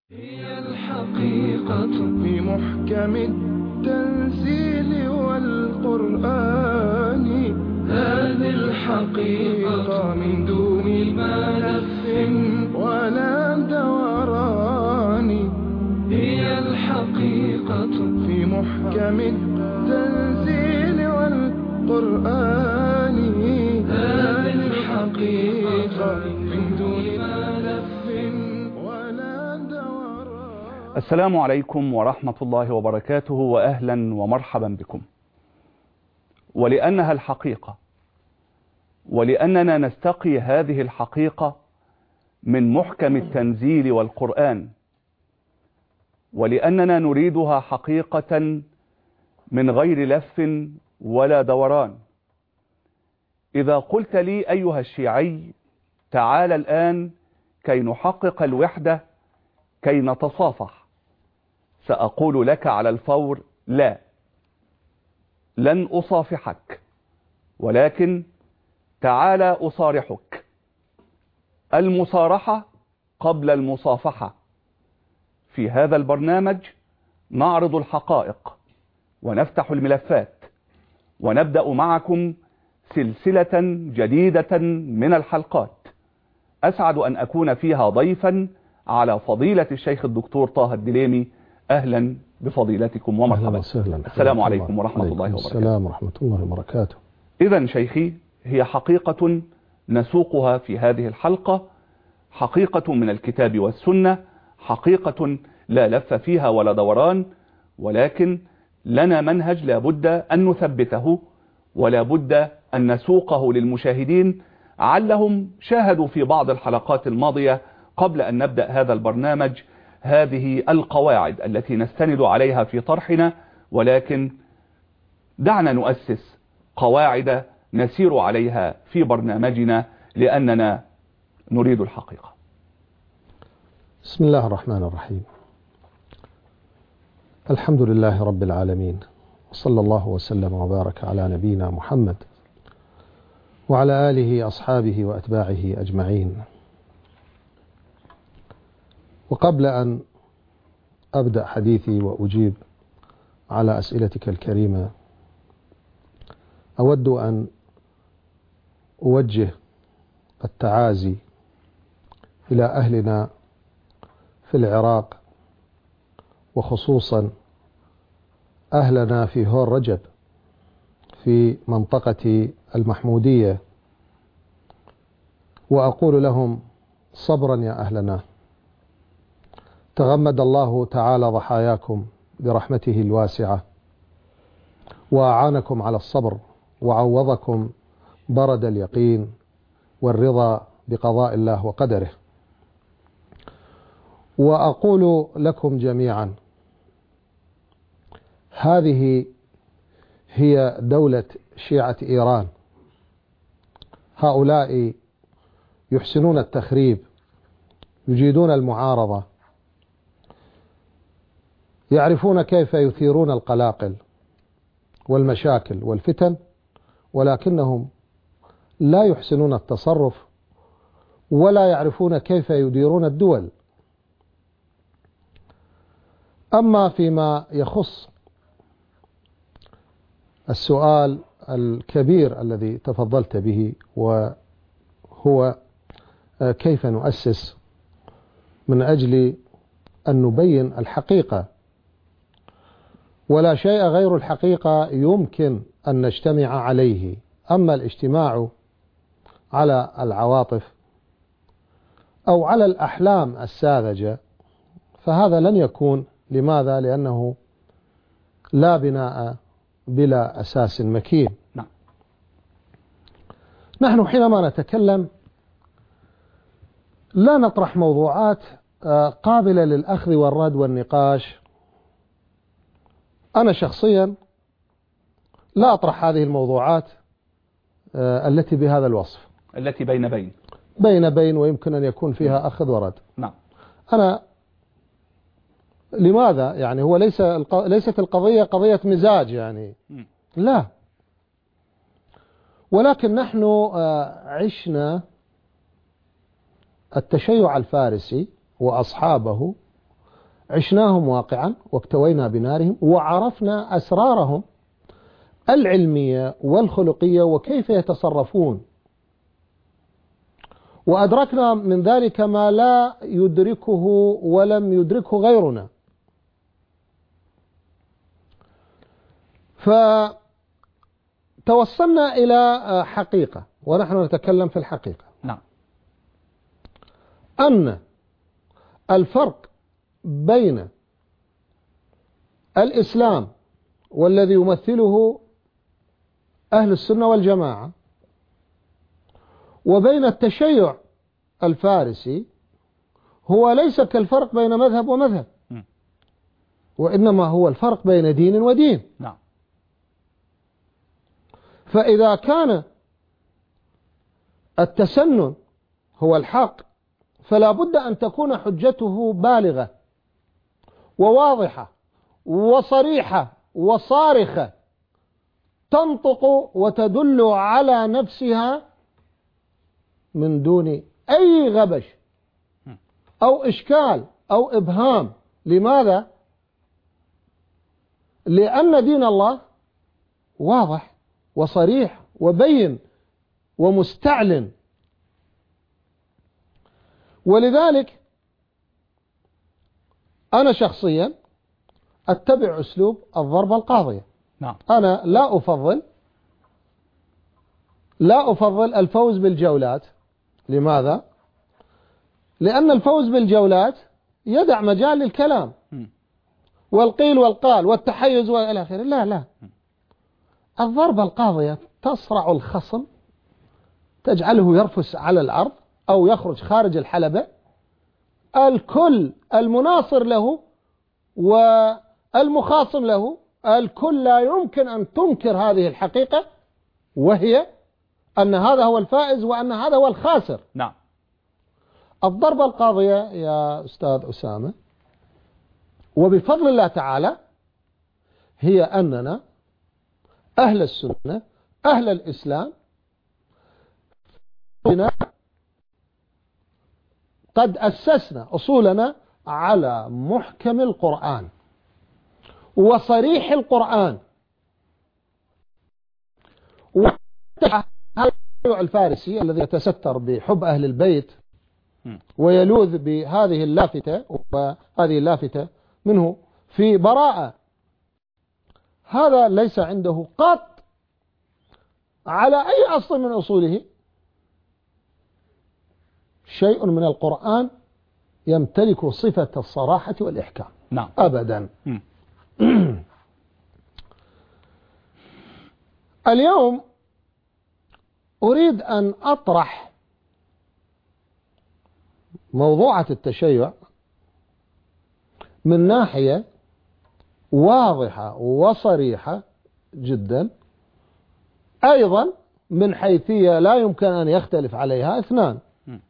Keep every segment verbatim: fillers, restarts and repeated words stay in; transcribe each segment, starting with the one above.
هي الحقيقة في محكم التنزيل والقرآن. هذه الحقيقة من دون ملف ولا دوران. هي الحقيقة في محكم التنزيل والقرآن. هذه الحقيقة من دون ملف ولا دوران. السلام عليكم ورحمة الله وبركاته، وأهلا ومرحبا بكم. ولأنها الحقيقة، ولأننا نستقي هذه الحقيقة من محكم التنزيل والقرآن، ولأننا نريدها حقيقة من غير لف ولا دوران. إذا قلت لي أيها الشيعي تعال الآن كي نحقق الوحدة كي نتصافح، سأقول لك على الفور لا، لن أصافحك، ولكن تعال أصارحك. المصارحة قبل المصافحة. في هذا البرنامج نعرض الحقائق ونفتح الملفات، ونبدأ معكم سلسلة جديدة من الحلقات أسعد أن أكون فيها ضيفا على فضيلة الشيخ الدكتور طه الدليمي. أهلا بفضيلتكم ومرحبا. السلام عليكم ورحمة الله وبركاته. السلام ورحمة الله وبركاته. إذن شيخي، هي حقيقة نسوقها في هذه الحلقة، حقيقة من الكتاب والسنة، حقيقة لا لف فيها ولا دوران، ولكن لنا منهج لا بد أن نثبته ولا بد أن نسوقه للمشاهدين، علهم شاهدوا في بعض الحلقات الماضية قبل أن نبدأ هذا البرنامج هذه القواعد التي نستند عليها في طرحنا، ولكن دعنا نؤسس قواعد نسير عليها في برنامجنا لأننا نريد الحقيقة. بسم الله الرحمن الرحيم. الحمد لله رب العالمين، وصلى الله وسلم وبارك على نبينا محمد وعلى آله أصحابه وأتباعه أجمعين. وقبل أن أبدأ حديثي وأجيب على أسئلتك الكريمة، أود أن أوجه التعازي إلى أهلنا في العراق، وخصوصا أهلنا في هور رجب في منطقة المحمودية، وأقول لهم صبرا يا أهلنا، تغمد الله تعالى ضحاياكم برحمته الواسعة، وأعانكم على الصبر، وعوضكم برد اليقين والرضا بقضاء الله وقدره. وأقول لكم جميعا، هذه هي دولة شيعة إيران. هؤلاء يحسنون التخريب، يجيدون المعارضة، يعرفون كيف يثيرون القلاقل والمشاكل والفتن، ولكنهم لا يحسنون التصرف ولا يعرفون كيف يديرون الدول. أما فيما يخص السؤال الكبير الذي تفضلت به، وهو كيف نؤسس من أجل أن نبين الحقيقة، ولا شيء غير الحقيقة يمكن أن نجتمع عليه. أما الاجتماع على العواطف أو على الأحلام الساذجة فهذا لن يكون. لماذا؟ لأنه لا بناء بلا أساس مكين. نعم. نحن حينما نتكلم لا نطرح موضوعات قابلة للأخذ والرد والنقاش. أنا شخصيا لا أطرح هذه الموضوعات التي بهذا الوصف، التي بين بين بين بين ويمكن أن يكون فيها أخذ ورد. نعم. أنا لماذا؟ يعني هو ليس ليست القضية قضية مزاج يعني، لا، ولكن نحن عشنا التشيع الفارسي وأصحابه عشناهم واقعا واكتوينا بنارهم وعرفنا أسرارهم العلمية والخلقية وكيف يتصرفون، وأدركنا من ذلك ما لا يدركه ولم يدركه غيرنا. فتوصلنا إلى حقيقة، ونحن نتكلم في الحقيقة، نعم. أن الفرق بين الإسلام والذي يمثله أهل السنة والجماعة وبين التشيع الفارسي هو ليس كالفرق بين مذهب ومذهب، وإنما هو الفرق بين دين ودين. نعم. فإذا كان التسنن هو الحق فلا بد أن تكون حجته بالغة وواضحة وصريحة وصارخة، تنطق وتدل على نفسها من دون أي غبش أو إشكال أو إبهام. لماذا؟ لأن دين الله واضح وصريح وبين ومستعلن. ولذلك أنا شخصيا أتبع أسلوب الضربة القاضية. نعم. أنا لا أفضل لا أفضل الفوز بالجولات. لماذا؟ لأن الفوز بالجولات يدع مجال للكلام والقيل والقال والتحيز وإلى آخره. لا لا الضربة القاضية تصرع الخصم، تجعله يرفس على الأرض أو يخرج خارج الحلبة. الكل المناصر له والمخاصم له الكل لا يمكن أن تنكر هذه الحقيقة، وهي أن هذا هو الفائز وأن هذا هو الخاسر. نعم. الضربة القاضية يا أستاذ أسامة وبفضل الله تعالى هي أننا أهل السنة أهل الإسلام قد أسسنا أصولنا على محكم القرآن وصريح القرآن. الفارسي الذي يتستر بحب أهل البيت ويلوذ بهذه اللافتة وهذه اللافتة منه في براءة، هذا ليس عنده قط على أي أصل من أصوله شيء من القرآن يمتلك صفة الصراحة والإحكام. نعم. أبدا. اليوم أريد أن أطرح موضوعة التشيع من ناحية واضحة وصريحة جدا، أيضا من حيثية لا يمكن أن يختلف عليها اثنان،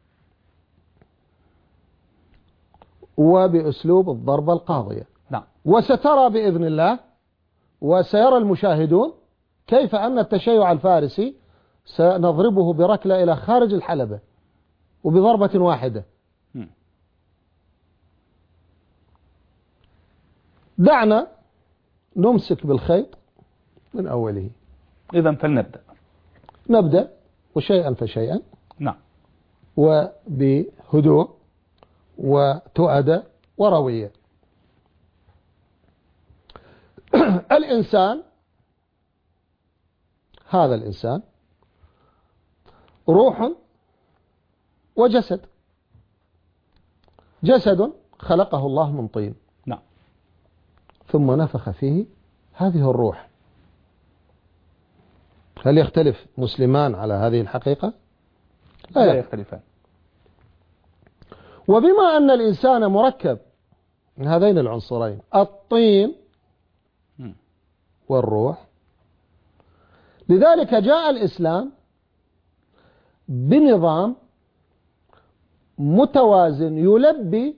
وبأسلوب الضربة القاضية. نعم. وسترى بإذن الله وسيرى المشاهدون كيف أن التشيع الفارسي سنضربه بركلة إلى خارج الحلبة وبضربة واحدة. دعنا نمسك بالخيط من أوله. إذن فلنبدأ. نبدأ وشيئا فشيئا. نعم. وبهدوء وتؤدة وروية. الإنسان هذا الإنسان روح وجسد. جسد خلقه الله من طين. نعم. ثم نفخ فيه هذه الروح. هل يختلف مسلمان على هذه الحقيقة؟ لا, لا يختلفان. وبما أن الإنسان مركب من هذين العنصرين الطين والروح، لذلك جاء الإسلام بنظام متوازن يلبي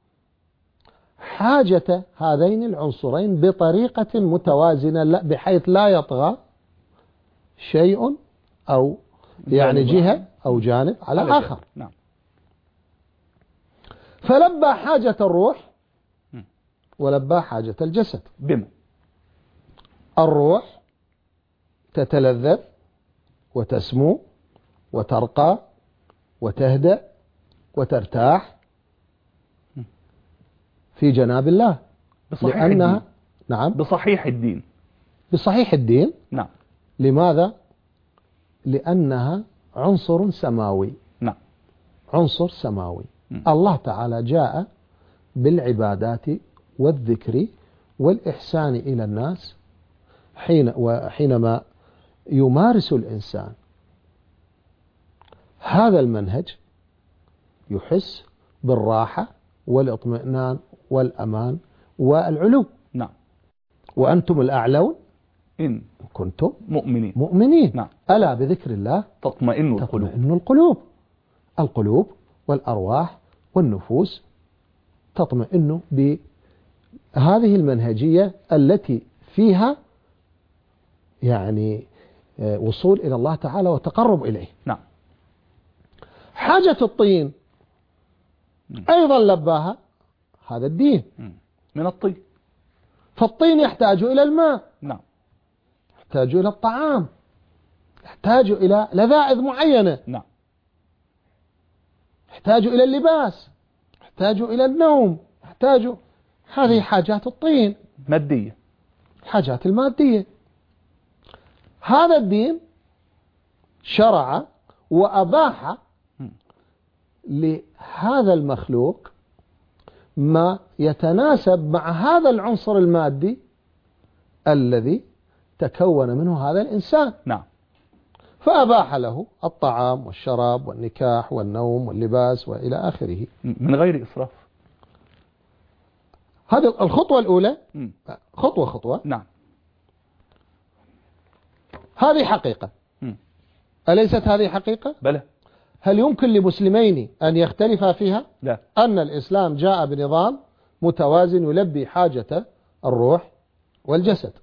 حاجة هذين العنصرين بطريقة متوازنة بحيث لا يطغى شيء أو يعني جهة أو جانب على آخر. نعم. فلبى حاجة الروح ولباه حاجة الجسد. بما الروح تتلذذ وتسمو وترقى وتهدأ وترتاح في جناب الله بصحيح لأنها الدين. نعم بصحيح الدين. بصحيح الدين. نعم. لماذا؟ لأنها عنصر سماوي. نعم. عنصر سماوي. م. الله تعالى جاء بالعبادات والذكر والإحسان إلى الناس حين وحينما يمارس الإنسان هذا المنهج يحس بالراحة والاطمئنان والأمان والعلو. نعم. وأنتم الأعلون إن كنتم مؤمنين. مؤمنين. نعم. ألا بذكر الله تطمئن القلوب. تطمئن القلوب. القلوب والأرواح والنفوس تطمئن بهذه المنهجية التي فيها يعني وصول إلى الله تعالى وتقرب إليه. نعم. حاجة الطين أيضا لباها هذا الدين من الطين. فالطين يحتاج إلى الماء، نعم، يحتاج إلى الطعام، يحتاج إلى لذائذ معينة، نعم، يحتاج إلى اللباس، يحتاج إلى النوم، يحتاج هذه حاجات الطين مادية، الحاجات المادية. هذا الدين شرع وأباح لهذا المخلوق ما يتناسب مع هذا العنصر المادي الذي تكون منه هذا الإنسان. نعم. فأباح له الطعام والشراب والنكاح والنوم واللباس وإلى آخره من غير إسراف. هذه الخطوة الأولى. م. خطوة خطوة. نعم. هذه حقيقة. م. أليست هذه حقيقة؟ بلى. هل يمكن لمسلمين أن يختلفا فيها؟ لا. أن الإسلام جاء بنظام متوازن يلبي حاجة الروح والجسد.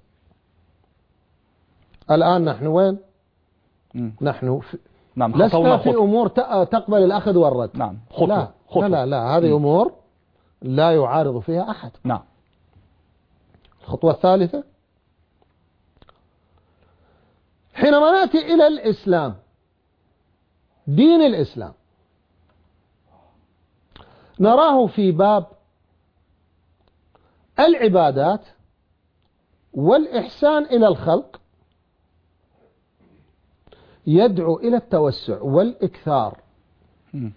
الآن نحن وين؟ م. نحن في نعم. لسنا في أمور تقبل الأخذ والرد. نعم. خطوة. لا. خطوة. لا لا هذه أمور لا يعارض فيها أحد. نعم. الخطوة الثالثة حينما نأتي إلى الإسلام، دين الإسلام، نراه في باب العبادات والإحسان إلى الخلق يدعو إلى التوسع والإكثار. م.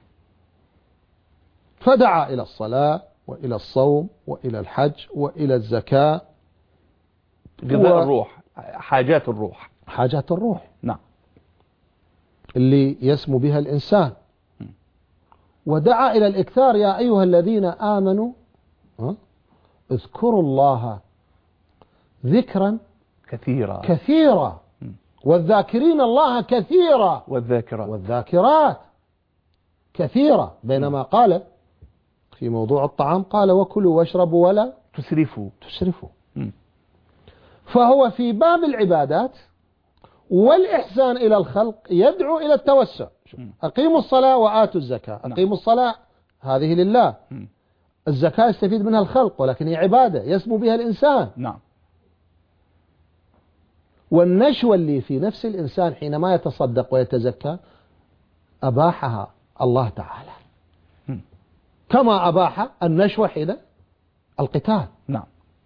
فدعا إلى الصلاة وإلى الصوم وإلى الحج وإلى الزكاة، غذاء و... الروح، حاجات الروح، حاجات الروح نعم، اللي يسمو بها الإنسان. م. ودعا إلى الإكثار: يا أيها الذين آمنوا اذكروا الله ذكرا كثيرا كثيرا والذاكرين الله كثيرا والذاكرات والذاكرات كثيرا. بينما قال في موضوع الطعام قال: وكلوا واشربوا ولا تسرفوا تسرفوا. م. فهو في باب العبادات والإحسان إلى الخلق يدعو إلى التوسع. م. أقيموا الصلاة وآتوا الزكاة. نعم. أقيموا الصلاة هذه لله، م. الزكاة يستفيد منها الخلق ولكن هي عبادة يسمو بها الإنسان. نعم. والنشوة اللي في نفس الإنسان حينما يتصدق ويتزكى أباحها الله تعالى، م. كما أباح النشوة حين القتال. نعم.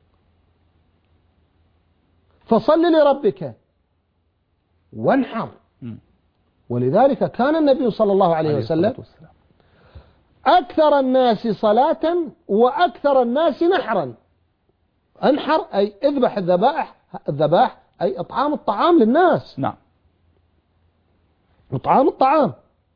فصل لربك وانحر. م. ولذلك كان النبي صلى الله عليه, عليه وسلم أكثر الناس صلاة وأكثر الناس نحرا. انحر أي اذبح الذبائح، الذبائح أي إطعام الطعام للناس. نعم. إطعام الطعام،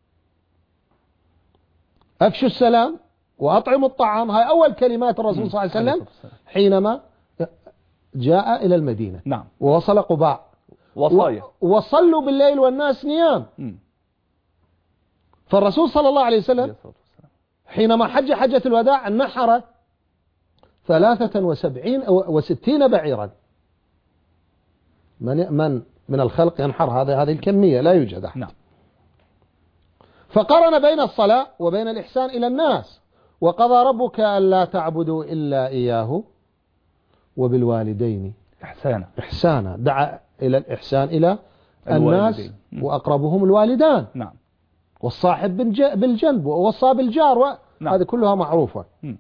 أفشوا السلام وأطعموا الطعام، هاي أول كلمات الرسول صلى الله عليه وسلم حينما جاء إلى المدينة. نعم. ووصل قباء وصايا وصلوا بالليل والناس نيام. م. فالرسول صلى الله عليه وسلم حينما حج حجة الوداع نحر ثلاثة وسبعين وستين بعيرا. من من من الخلق ينحر هذا هذه الكمية؟ لا يوجد أحد. نعم. فقارن بين الصلاة وبين الإحسان إلى الناس: وقضى ربك ألا تعبدوا إلا إياه وبالوالدين إحسانا إحسانا، دعا إلى الإحسان إلى الناس الوالدين. وأقربهم الوالدان، نعم. والصاحب بالج- بالجنب ووصى بالجار و... نعم. هذه كلها معروفة. م.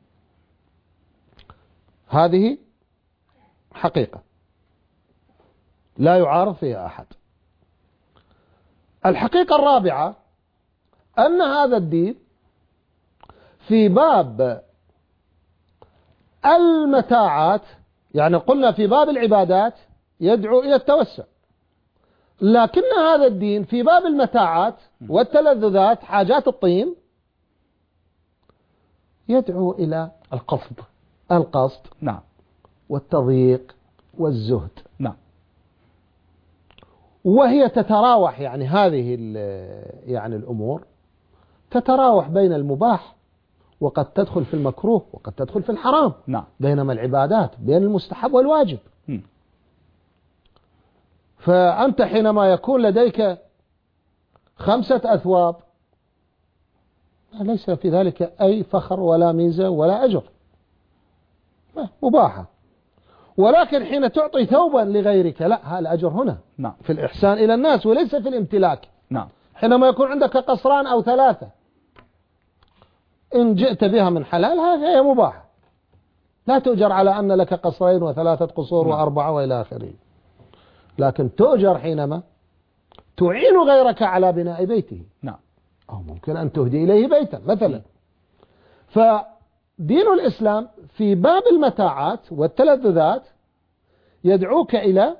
هذه حقيقة لا يعارض فيها أحد. الحقيقة الرابعة أن هذا الدين في باب المتاعات، يعني قلنا في باب العبادات يدعو إلى التوسع، لكن هذا الدين في باب المتاعات والتلذذات حاجات الطين يدعو إلى القصد. القصد نعم. والتضييق والزهد. نعم. وهي تتراوح، يعني هذه يعني الأمور تتراوح بين المباح وقد تدخل في المكروه وقد تدخل في الحرام. نعم. بينما العبادات بين المستحب والواجب. م. فأنت حينما يكون لديك خمسة أثواب ليس في ذلك أي فخر ولا ميزة ولا أجر، مباحة. ولكن حين تعطي ثوبا لغيرك لا، هذا الأجر هنا نعم. في الإحسان إلى الناس وليس في الامتلاك. نعم. حينما يكون عندك قصران أو ثلاثة إن جئت بها من حلال هذه هي مباحة، لا تؤجر على أن لك قصرين وثلاثة قصور نعم. وأربعة وإلى آخره، لكن تؤجر حينما تعين غيرك على بناء بيته. نعم. أو ممكن أن تهدي إليه بيتا مثلا. فدين الإسلام في باب المتاعات والتلذذات يدعوك إلى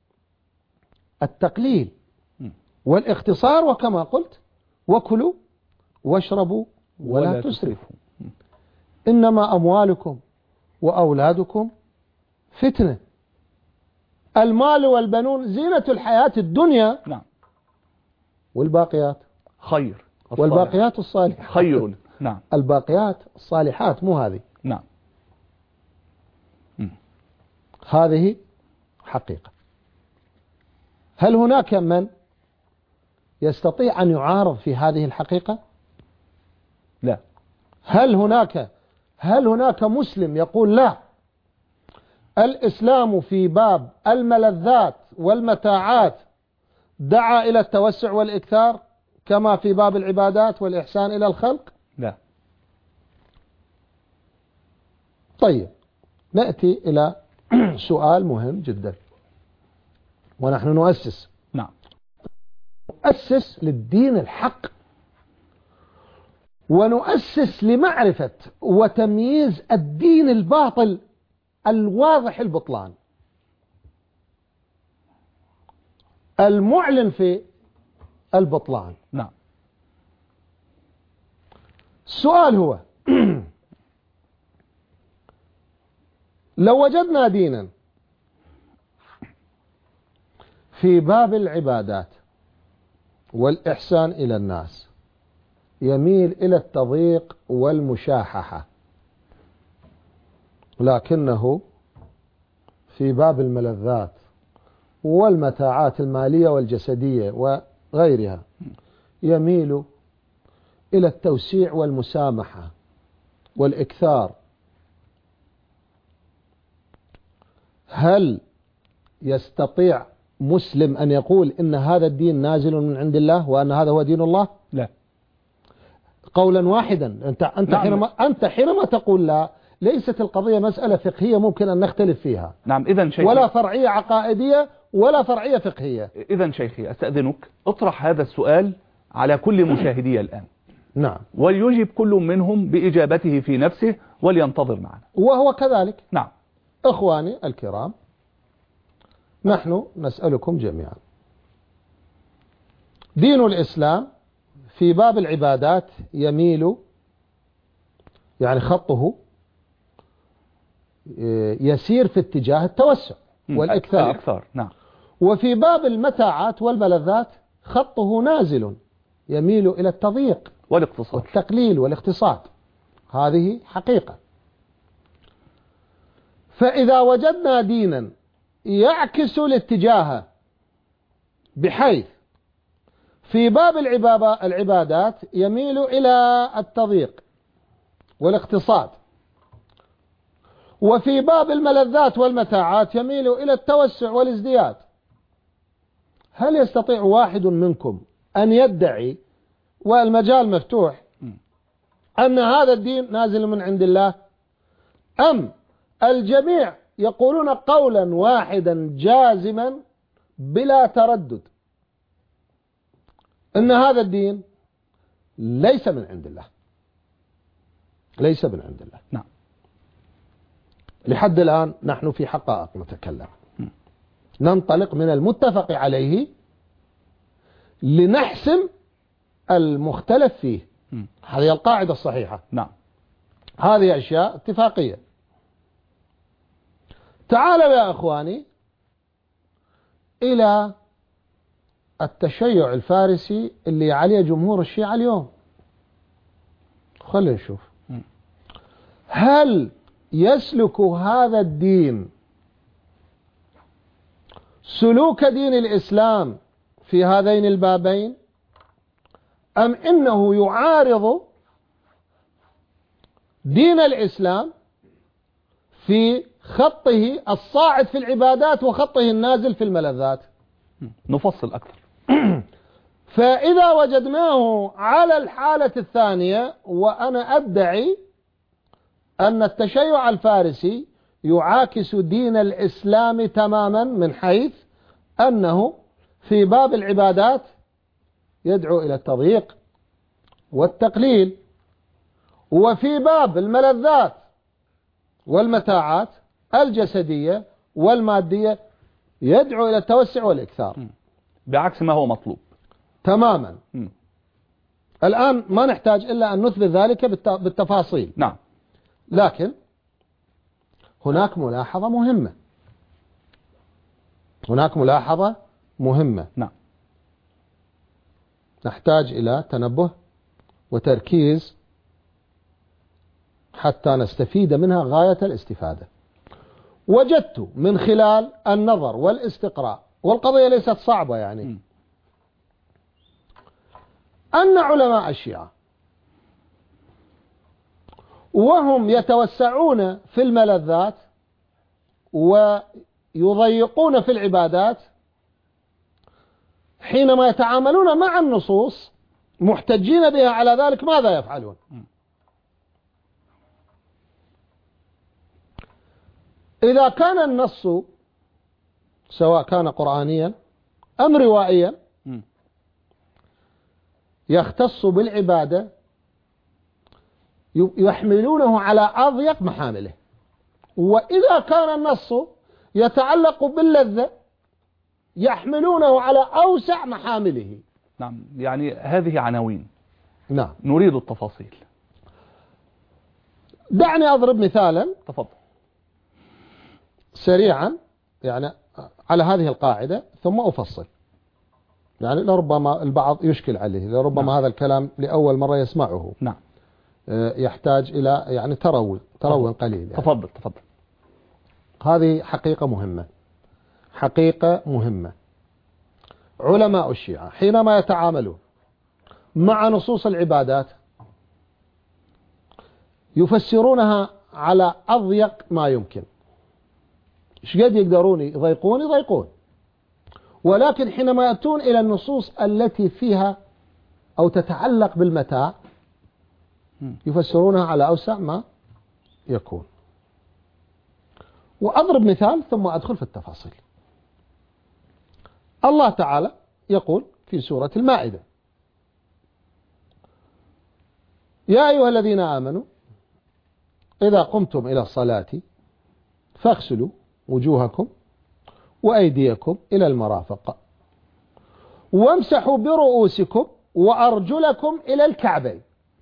التقليل والاختصار، وكما قلت وكلوا واشربوا ولا, ولا تسرفوا، إنما أموالكم وأولادكم فتنة، المال والبنون زينة الحياة الدنيا. نعم. والباقيات خير. والباقيات الصالحات خير. نعم. الباقيات الصالحات مو هذه. نعم. م. هذه حقيقة. هل هناك من يستطيع أن يعارض في هذه الحقيقة؟ لا. هل هناك هل هناك مسلم يقول لا، الإسلام في باب الملذات والمتاعات دعا إلى التوسع والإكثار كما في باب العبادات والإحسان إلى الخلق؟ لا. طيب نأتي إلى سؤال مهم جدا، ونحن نؤسس نعم. نؤسس للدين الحق، ونؤسس لمعرفة وتمييز الدين الباطل الواضح البطلان المعلن في البطلان. نعم. السؤال هو لو وجدنا دينا في باب العبادات والإحسان إلى الناس يميل إلى التضييق والمشاححة، لكنه في باب الملذات والمتاعات المالية والجسدية وغيرها يميل إلى التوسيع والمسامحة والإكثار، هل يستطيع مسلم أن يقول إن هذا الدين نازل من عند الله وأن هذا هو دين الله؟ لا. قولا واحدا. أنت أنت نعم. حينما أنت حينما تقول لا، ليست القضية مسألة فقهية ممكن أن نختلف فيها. نعم. إذن شيخي، ولا فرعية عقائدية ولا فرعية فقهية. إذن شيخي أستأذنك اطرح هذا السؤال على كل مشاهدي الآن. نعم. وليجب كل منهم بإجابته في نفسه ولينتظر معنا. وهو كذلك. نعم. إخواني الكرام، نحن نسألكم جميعا، دين الإسلام في باب العبادات يميل، يعني خطه يسير في اتجاه التوسع والإكثار. الإكثار. نعم. وفي باب المتاعات والملذات خطه نازل يميل إلى التضييق والاقتصاد والتقليل والاقتصاد. هذه حقيقة. فإذا وجدنا دينا يعكس الاتجاه بحيث في باب العبادات يميل إلى التضييق والاقتصاد، وفي باب الملذات والمتاعات يميل إلى التوسع والازدياد. هل يستطيع واحد منكم أن يدعي، والمجال مفتوح، أن هذا الدين نازل من عند الله؟ أم الجميع يقولون قولا واحدا جازما بلا تردد أن هذا الدين ليس من عند الله، ليس من عند الله؟ نعم. لحد الآن نحن في حقائق نتكلم، ننطلق من المتفق عليه لنحسم المختلف فيه. م. هذه القاعدة الصحيحة. نعم. هذه أشياء اتفاقية. تعالوا يا أخواني إلى التشيع الفارسي اللي عليه جمهور الشيعة اليوم. خلينا نشوف م. هل يسلك هذا الدين سلوك دين الإسلام في هذين البابين، أم إنه يعارض دين الإسلام في خطه الصاعد في العبادات وخطه النازل في الملذات؟ نفصل أكثر. فإذا وجدناه على الحالة الثانية، وأنا أدعي أن التشيع الفارسي يعاكس دين الإسلام تماما، من حيث أنه في باب العبادات يدعو إلى التضييق والتقليل، وفي باب الملذات والمتاعات الجسدية والمادية يدعو إلى التوسع والإكثار، بعكس ما هو مطلوب تماما. م. الآن ما نحتاج إلا أن نثبت ذلك بالتفاصيل. نعم. لكن هناك ملاحظة مهمة، هناك ملاحظة مهمة نعم. نحتاج إلى تنبه وتركيز حتى نستفيد منها غاية الاستفادة. وجدت من خلال النظر والاستقراء، والقضية ليست صعبة يعني، م. أن علماء الشيعة وهم يتوسعون في الملذات ويضيقون في العبادات، حينما يتعاملون مع النصوص محتجين بها على ذلك ماذا يفعلون؟ إذا كان النص سواء كان قرآنيا أم روائيا يختص بالعبادة يحملونه على أضيق محامله، وإذا كان النص يتعلق باللذة يحملونه على أوسع محامله. نعم. يعني هذه عناوين. نعم. نريد التفاصيل. دعني أضرب مثالا. تفضل. سريعا يعني على هذه القاعدة ثم أفصل، يعني لربما البعض يشكل عليه، لربما نعم. هذا الكلام لأول مرة يسمعه. نعم. يحتاج إلى يعني تروي تروي قليل يعني. تفضل تفضل. هذه حقيقة مهمة، حقيقة مهمة. علماء الشيعة حينما يتعاملون مع نصوص العبادات يفسرونها على أضيق ما يمكن. ايش قد يقدرون يضيقون يضيقون، ولكن حينما يأتون إلى النصوص التي فيها أو تتعلق بالمتاع يفسرونها على أوسع ما يكون. وأضرب مثال ثم أدخل في التفاصيل. الله تعالى يقول في سورة المائدة: يا أيها الذين آمنوا إذا قمتم إلى الصلاة فاغسلوا وجوهكم وأيديكم إلى المرافق وامسحوا برؤوسكم وأرجلكم إلى الكعبين.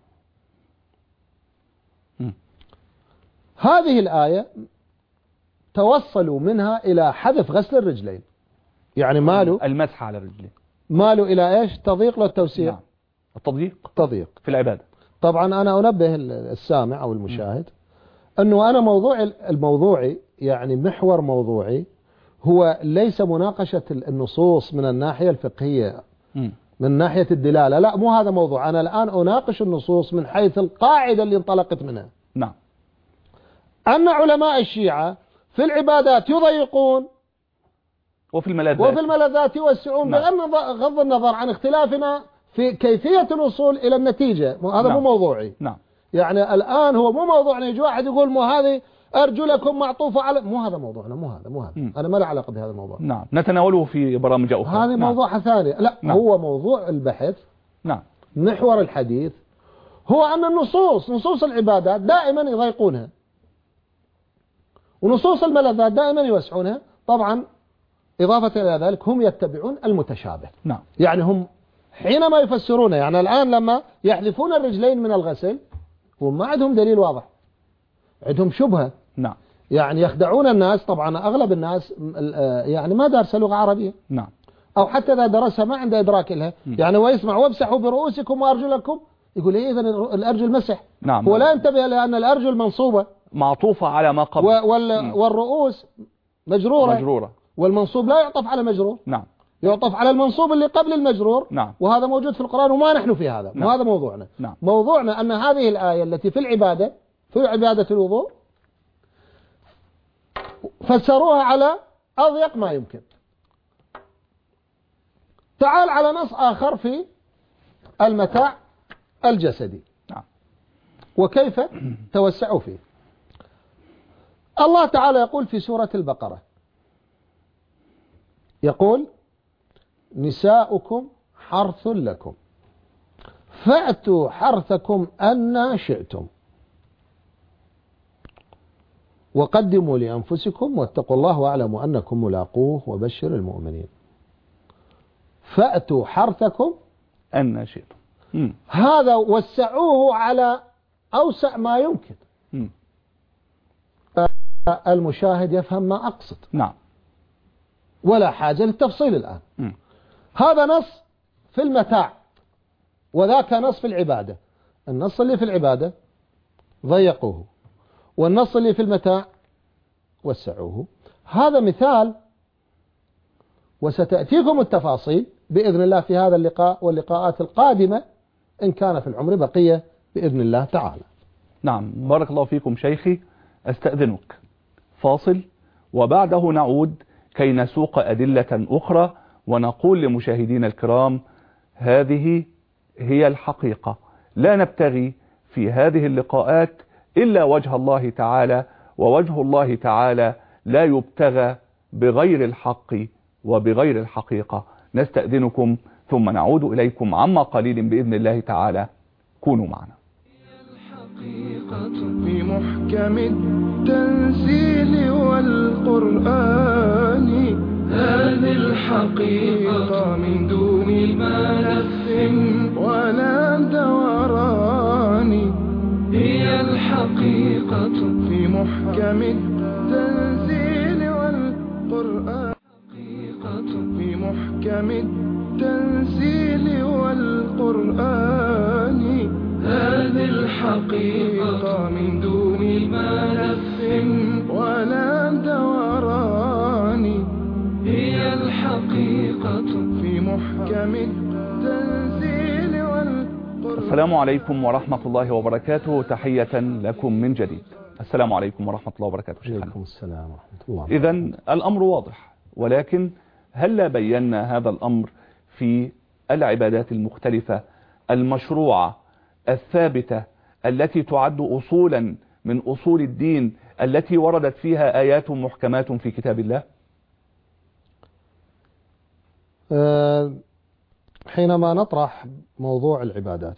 هذه الآية توصلوا منها إلى حذف غسل الرجلين، يعني ماله المسح على الرجلين، ماله إلى إيش؟ تضييق للتوسيع. نعم. التضييق تضييق في العبادة. طبعا أنا أنبه السامع أو المشاهد أنه أنا موضوع الموضوعي يعني محور موضوعي هو ليس مناقشة النصوص من الناحية الفقهية م. من ناحية الدلالة، لا مو هذا موضوع. أنا الآن أناقش النصوص من حيث القاعدة اللي انطلقت منها. نعم. أن علماء الشيعة في العبادات يضيقون وفي الملذات وفي الملذات يوسعون، نعم. بغض النظر عن اختلافنا في كيفية الوصول إلى النتيجة. هذا نعم. مو موضوعي. نعم. يعني الآن هو مو موضوعنا يجي واحد يقول مو هذه أرجلكم معطوفة على، مو هذا موضوعنا، مو هذا مو هذا م. أنا ما له علاقة بهذا الموضوع. نعم، نتناوله في برامج أخرى. هذا نعم. موضوع ثاني. لا نعم. هو موضوع البحث. نعم. محور الحديث هو أن النصوص، نصوص العبادات دائما يضيقونها، ونصوص الملذات دائما يوسعونها. طبعا إضافة إلى ذلك هم يتبعون المتشابه. نعم. يعني هم حينما يفسرونه، يعني الآن لما يحذفون الرجلين من الغسل هم ما عندهم دليل واضح، عندهم شبهة. نعم. يعني يخدعون الناس. طبعا أغلب الناس يعني ما دارس لغة عربية، نعم. أو حتى إذا درسها ما عنده إدراك لها. م. يعني هو يسمع وامسحوا برؤوسكم وأرجلكم، يقول إيه إذن الأرجل مسح. نعم. هو لا ينتبه لأن الأرجل منصوبة معطوفة على ما قبل. وال والرؤوس مجرورة. مجرورة. والمنصوب لا يعطف على مجرور. نعم. يعطف على المنصوب اللي قبل المجرور. نعم. وهذا موجود في القرآن وما نحن في هذا. نعم. وهذا موضوعنا. نعم. موضوعنا أن هذه الآية التي في العبادة، في عبادة الوضوء، فسروها على أضيق ما يمكن. تعال على نص آخر في المتاع الجسدي. نعم. وكيف توسعوا فيه. الله تعالى يقول في سورة البقرة، يقول نساؤكم حرث لكم فأتوا حرثكم أن شئتم وقدموا لأنفسكم واتقوا الله واعلموا أنكم ملاقوه وبشر المؤمنين. فأتوا حرثكم أن شئتم. م. هذا وسعوه على أوسع ما يمكن. م. المشاهد يفهم ما أقصد. نعم. ولا حاجة للتفصيل الآن. م. هذا نص في المتاع وذاك نص في العبادة. النص اللي في العبادة ضيقوه، والنص اللي في المتاع وسعوه. هذا مثال، وستأتيكم التفاصيل بإذن الله في هذا اللقاء واللقاءات القادمة إن كان في العمر بقية بإذن الله تعالى. نعم، بارك الله فيكم شيخي. أستأذنك فاصل وبعده نعود كي نسوق أدلة أخرى ونقول لمشاهدينا الكرام هذه هي الحقيقة. لا نبتغي في هذه اللقاءات إلا وجه الله تعالى، ووجه الله تعالى لا يبتغى بغير الحق وبغير الحقيقة. نستأذنكم ثم نعود إليكم عما قليل بإذن الله تعالى. كونوا معنا. في محكم التنزيل والقرآن هذه الحقيقة من دون ملف ولا دوران. هي الحقيقة في محكم التنزيل والقرآن. في محكم التنزيل والقرآن هذه الحقيقة من دون ملف ولا دوران. هي الحقيقة في محكم التنزيل والقرآن. السلام عليكم ورحمة الله وبركاته. تحية لكم من جديد. السلام عليكم ورحمة الله وبركاته. عليكم السلام ورحمة الله. إذن الأمر واضح، ولكن هل بينا هذا الأمر في العبادات المختلفة المشروعة الثابتة التي تعد أصولا من أصول الدين التي وردت فيها آيات محكمات في كتاب الله؟ أه حينما نطرح موضوع العبادات،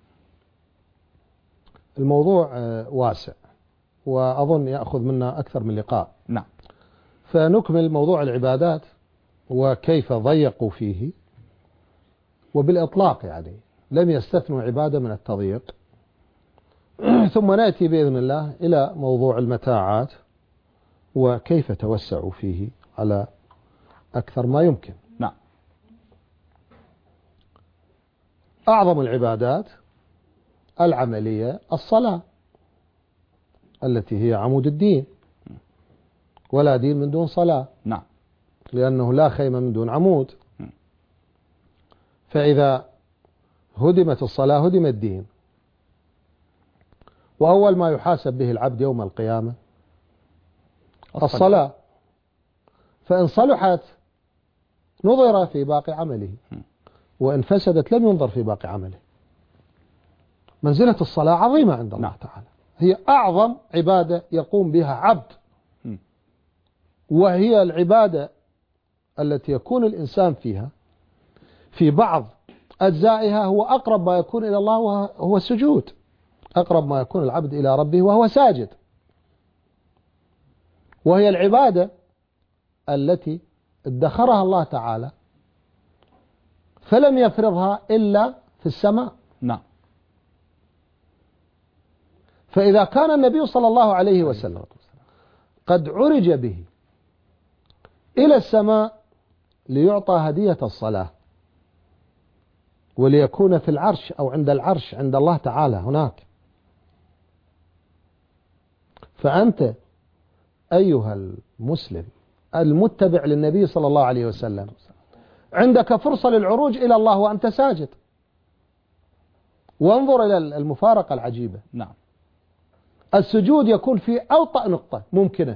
الموضوع أه واسع وأظن يأخذ منا أكثر من لقاء. نعم. فنكمل موضوع العبادات وكيف ضيقوا فيه، وبالإطلاق يعني لم يستثنوا عبادة من التضييق. ثم نأتي بإذن الله إلى موضوع المتاعات وكيف توسعوا فيه على أكثر ما يمكن. نعم. أعظم العبادات العملية الصلاة التي هي عمود الدين، ولا دين من دون صلاة. نعم. لأنه لا خيمة من دون عمود. فإذا هدمت الصلاة هدم الدين. وأول ما يحاسب به العبد يوم القيامة الصلاة، فإن صلحت نظر في باقي عمله، وإن فسدت لم ينظر في باقي عمله. منزلة الصلاة عظيمة عند الله تعالى، هي أعظم عبادة يقوم بها عبد، وهي العبادة التي يكون الإنسان فيها في بعض أجزائها هو أقرب ما يكون إلى الله وهو السجود، أقرب ما يكون العبد إلى ربه وهو ساجد، وهي العبادة التي ادخرها الله تعالى فلم يفرضها إلا في السماء. نعم. فإذا كان النبي صلى الله عليه وسلم قد عرج به إلى السماء ليعطى هدية الصلاة وليكون في العرش أو عند العرش عند الله تعالى هناك، فأنت أيها المسلم المتبع للنبي صلى الله عليه وسلم عندك فرصة للعروج إلى الله وأنت ساجد. وانظر إلى المفارقة العجيبة. نعم. السجود يكون في أوطأ نقطة ممكنة،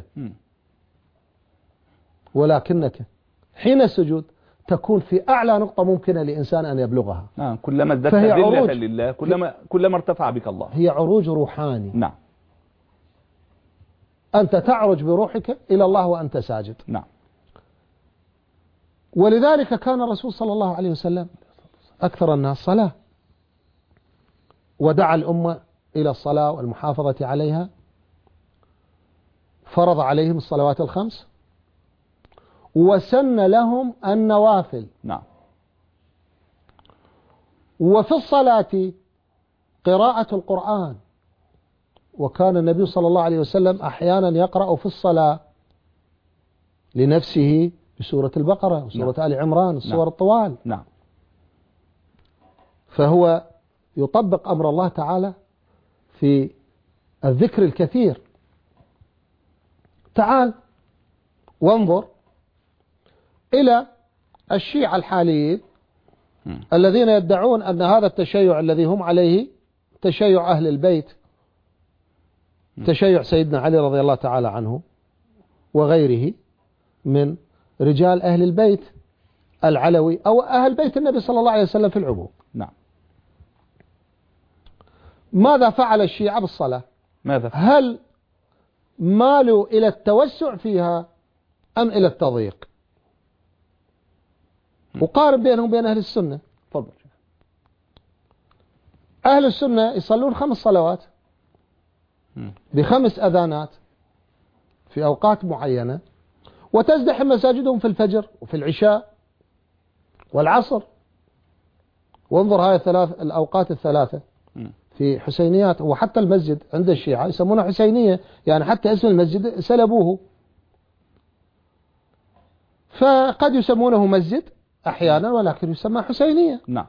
ولكنك حين السجود تكون في أعلى نقطة ممكنة لإنسان أن يبلغها. نعم. كلما ازددت ذلة لله كلما كلما ارتفع بك الله. هي عروج روحاني. نعم. أنت تعرج بروحك إلى الله وأنت ساجد. نعم. ولذلك كان الرسول صلى الله عليه وسلم أكثر الناس صلاة، ودعا الأمة إلى الصلاة والمحافظة عليها، فرض عليهم الصلوات الخمس وسن لهم النوافل. نعم. وفي الصلاة قراءة القرآن، وكان النبي صلى الله عليه وسلم أحيانا يقرأ في الصلاة لنفسه بسورة البقرة وسورة نعم. آل عمران السور نعم. الطوال. نعم. فهو يطبق أمر الله تعالى في الذكر الكثير. تعال وانظر إلى الشيعة الحاليين م. الذين يدعون أن هذا التشيع الذي هم عليه تشيع أهل البيت، م. تشيع سيدنا علي رضي الله تعالى عنه وغيره من رجال أهل البيت العلوي أو أهل بيت النبي صلى الله عليه وسلم في العموم. نعم. ماذا فعل الشيعة بالصلاة؟ ماذا فعل؟ هل مالوا إلى التوسع فيها أم إلى التضييق؟ وقارب بينهم وبين أهل السنة. تفضل. أهل السنة يصلون خمس صلوات بخمس أذانات في أوقات معينة، وتزدحم مساجدهم في الفجر وفي العشاء والعصر. وانظر هاي الثلاث الأوقات الثلاثة في حسينيات، وحتى المسجد عند الشيعة يسمونه حسينية، يعني حتى اسم المسجد سلبوه، فقد يسمونه مسجد أحيانا ولكن يسمى حسينية. نعم.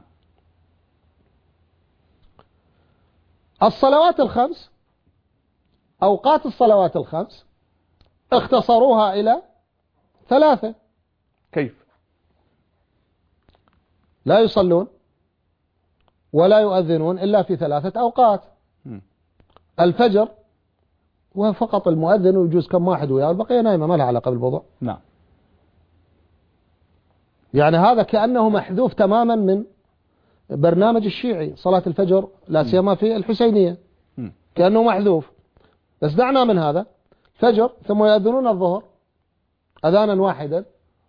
الصلوات الخمس، أوقات الصلوات الخمس اختصروها إلى ثلاثة. كيف؟ لا يصلون ولا يؤذنون إلا في ثلاثة أوقات. م. الفجر وفقط المؤذن ويجوز كم واحد وياه، البقية نايمة ما لها علاقة بالوضوء. نعم. يعني هذا كأنه محذوف تماما من برنامج الشيعي، صلاة الفجر لا سيما في الحسينية م. كأنه محذوف. بس دعنا من هذا فجر، ثم يأذنون الظهر أذانا واحدا،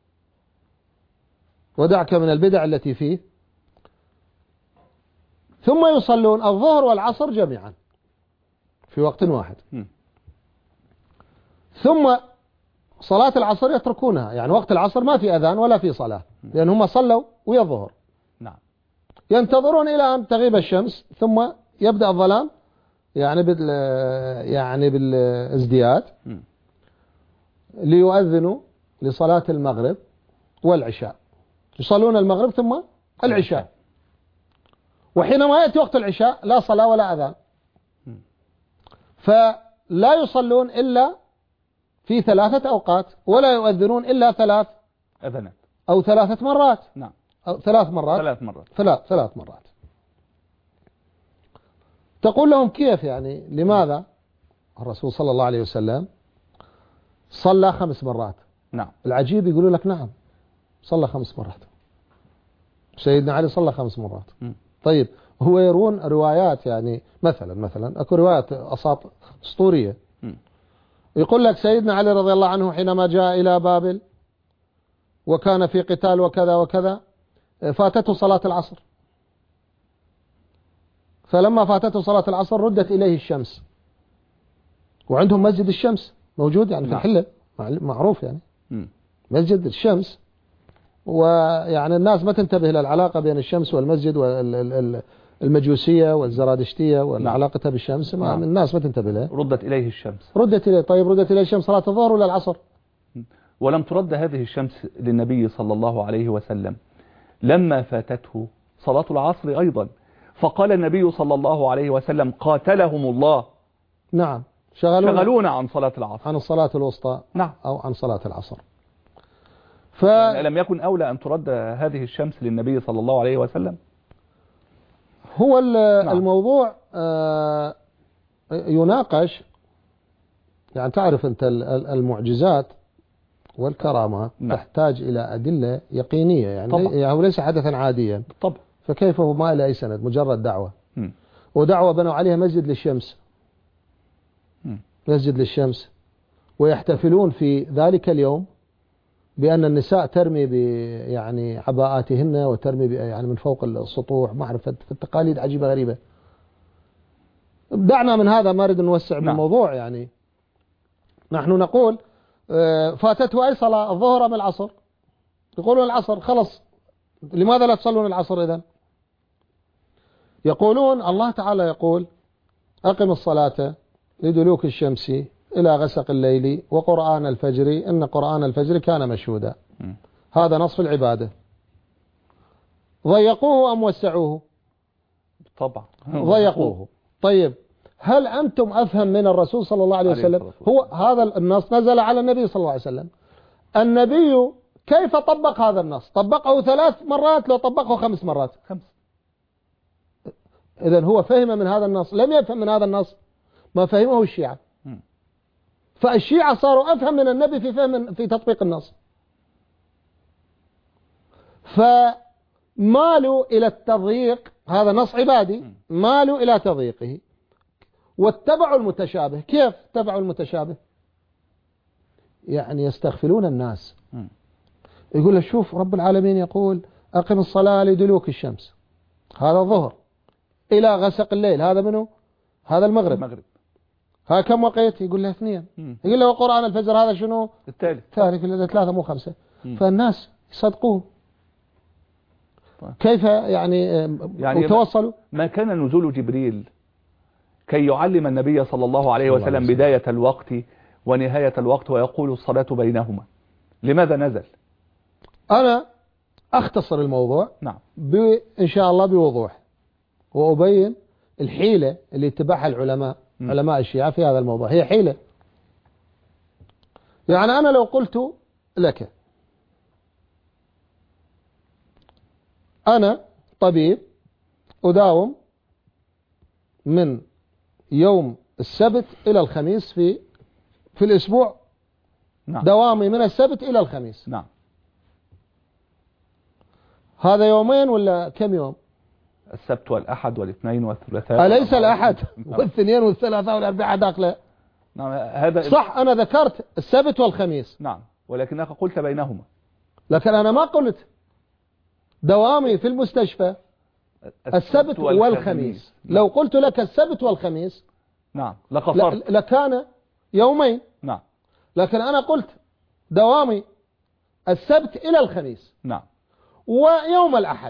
ودعك من البدع التي فيه، ثم يصلون الظهر والعصر جميعا في وقت واحد. م. ثم صلاة العصر يتركونها، يعني وقت العصر ما في أذان ولا في صلاة، لأن هم صلوا ويا الظهر. نعم. ينتظرون إلى أن تغيب الشمس ثم يبدأ الظلام، يعني بال يعني بالازدياد، ليؤذنوا لصلاة المغرب والعشاء. يصلون المغرب ثم العشاء، وحينما يأتي وقت العشاء لا صلاة ولا أذان، فلا يصلون إلا في ثلاثة أوقات، ولا يؤذنون إلا ثلاث أذنات أو ثلاثة مرات. نعم. أو ثلاث مرات ثلاث مرات ثلاث ثلاث مرات. تقول لهم كيف يعني؟ لماذا؟ الرسول صلى الله عليه وسلم صلى خمس مرات. نعم. العجيب يقولوا لك نعم صلى خمس مرات، سيدنا علي صلى خمس مرات. م. طيب هو يرون روايات، يعني مثلا مثلا اكو روايات أساط اسطوريه م. يقول لك سيدنا علي رضي الله عنه حينما جاء الى بابل وكان في قتال وكذا وكذا فاتته صلاة العصر، فلما فاتته صلاة العصر ردت إليه الشمس، وعندهم مسجد الشمس موجود يعني في الحلة معروف يعني م. مسجد الشمس، ويعني الناس ما تنتبه للعلاقة بين الشمس والمسجد والمجوسية والزرادشتية وعلاقتها بالشمس، ما نعم. الناس ما تنتبه لها. ردت إليه الشمس. ردت إليه. طيب ردت إليه الشمس صلاة الظهر ولا العصر؟ ولم ترد هذه الشمس للنبي صلى الله عليه وسلم لما فاتته صلاة العصر أيضا، فقال النبي صلى الله عليه وسلم قاتلهم الله. نعم شغلونا, شغلونا عن صلاة العصر، عن الصلاة الوسطى. نعم. أو عن صلاة العصر. ف... يعني لم يكن أولى أن ترد هذه الشمس للنبي صلى الله عليه وسلم؟ هو نعم. الموضوع يناقش، يعني تعرف أنت المعجزات والكرامات نعم. تحتاج إلى أدلة يقينية، يعني طبعا. ليس حدثا عاديا طبعا. فكيف هو ما إلى أي سند، مجرد دعوة م. ودعوة بنوا عليها مسجد للشمس م. مسجد للشمس، ويحتفلون في ذلك اليوم بأن النساء ترمي ب يعني عباءاتهن وترمي يعني من فوق السطوح، ما أعرف في التقاليد عجيبة غريبة. دعنا من هذا، ما أريد نوسع نعم. بالموضوع. يعني نحن نقول فاتته أي صلاة، الظهر أم العصر؟ يقولون العصر، خلص لماذا لا تصلون العصر إذن؟ يقولون الله تعالى يقول أقم الصلاة لدلوك الشمس إلى غسق الليل وقرآن الفجر إن قرآن الفجر كان مشهودا. م. هذا نصف العبادة. ضيقوه أم وسعوه؟ طبعا ضيقوه. طيب هل أنتم أفهم من الرسول صلى الله عليه وسلم؟ هو هذا النص نزل على النبي صلى الله عليه وسلم، النبي كيف طبق هذا النص؟ طبقه ثلاث مرات، لو طبقه خمس مرات خمس. إذن هو فهم من هذا النص، لم يفهم من هذا النص ما فهمه الشيعة. م. فالشيعة صاروا أفهم من النبي في فهم في تطبيق النص، فمالوا إلى التضييق. هذا نص عبادي، مالوا إلى تضييقه واتبعوا المتشابه. كيف اتبعوا المتشابه؟ يعني يستغفلون الناس. م. يقول له شوف رب العالمين يقول أقم الصلاة لدلوك الشمس، هذا الظهر، إلى غسق الليل، هذا منه؟ هذا المغرب. المغرب. ها كم وقيت؟ يقول له اثنين. م. يقول له قرآن الفجر هذا شنو؟ الثالث. ثالث. إذا ثلاثة مو خمسة. م. فالناس يصدقون. طيب. كيف يعني, يعني وتوصلوا؟ ما كان نزول جبريل كي يعلم النبي صلى الله عليه وسلم الله بداية الوقت ونهاية الوقت ويقول الصلاة بينهما، لماذا نزل؟ أنا أختصر الموضوع نعم إن شاء الله بوضوح، وأبين الحيلة اللي اتبعها العلماء م. علماء الشيعة في هذا الموضوع. هي حيلة. يعني أنا لو قلت لك أنا طبيب أداوم من يوم السبت إلى الخميس في في الأسبوع. نعم. دوامي من السبت إلى الخميس. نعم. هذا يومين ولا كم يوم؟ السبت والأحد والاثنين والثلاثاء. أليس الأحد والاثنين والثلاثاء والأربعاء داخله؟ نعم هذا صح. أنا ذكرت السبت والخميس. نعم ولكنك قلت بينهما. لكن أنا ما قلت دوامي في المستشفى السبت والخميس, والخميس. نعم. لو قلت لك السبت والخميس نعم لقصرت لكان يومين. نعم. لكن أنا قلت دوامي السبت إلى الخميس. نعم. ويوم الأحد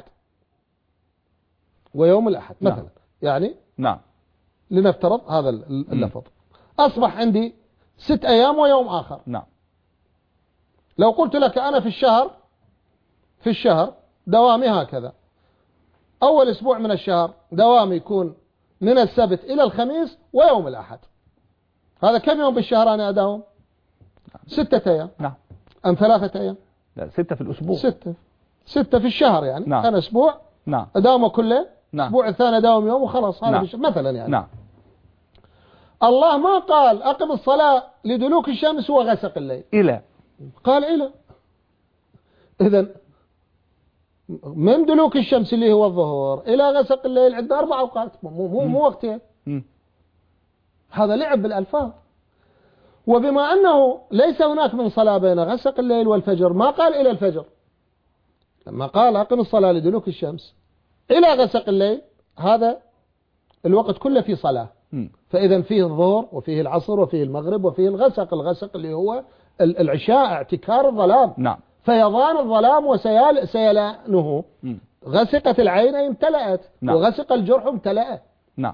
ويوم الأحد مثلا. نعم. يعني نعم لنفترض هذا اللفظ م. أصبح عندي ست أيام ويوم آخر. نعم. لو قلت لك أنا في الشهر في الشهر دوامي هكذا، أول أسبوع من الشهر دوامي يكون من السبت إلى الخميس ويوم الأحد. هذا كم يوم بالشهر أنا أداوم؟ ستة أيام. نعم. أم ثلاثة أيام؟ لا ستة في الأسبوع. ستة ستة في الشهر يعني. نعم. أنا أسبوع نعم. أداومه كله. نعم. الأسبوع الثاني أداوم يوم وخلاص. هذا نعم. مثلا يعني. نعم. الله ما قال أقم الصلاة لدلوك الشمس وغسق الليل، إلى قال إلى. إذن من دلوك الشمس اللي هو الظهر إلى غسق الليل عندنا أربع أوقات، مو مو مو وقتين. هذا لعب بالألفاظ. وبما أنه ليس هناك من صلاة بين غسق الليل والفجر ما قال إلى الفجر، لما قال أقم الصلاة لدلوك الشمس إلى غسق الليل هذا الوقت كله في صلاة. فإذا فيه الظهر وفيه العصر وفيه المغرب وفيه الغسق. الغسق اللي هو العشاء، اعتكار الظلام. نعم. فيضان الظلام وسيلانه. غسقت العين أي امتلأت. نعم. وغسق الجرح امتلأ. نعم.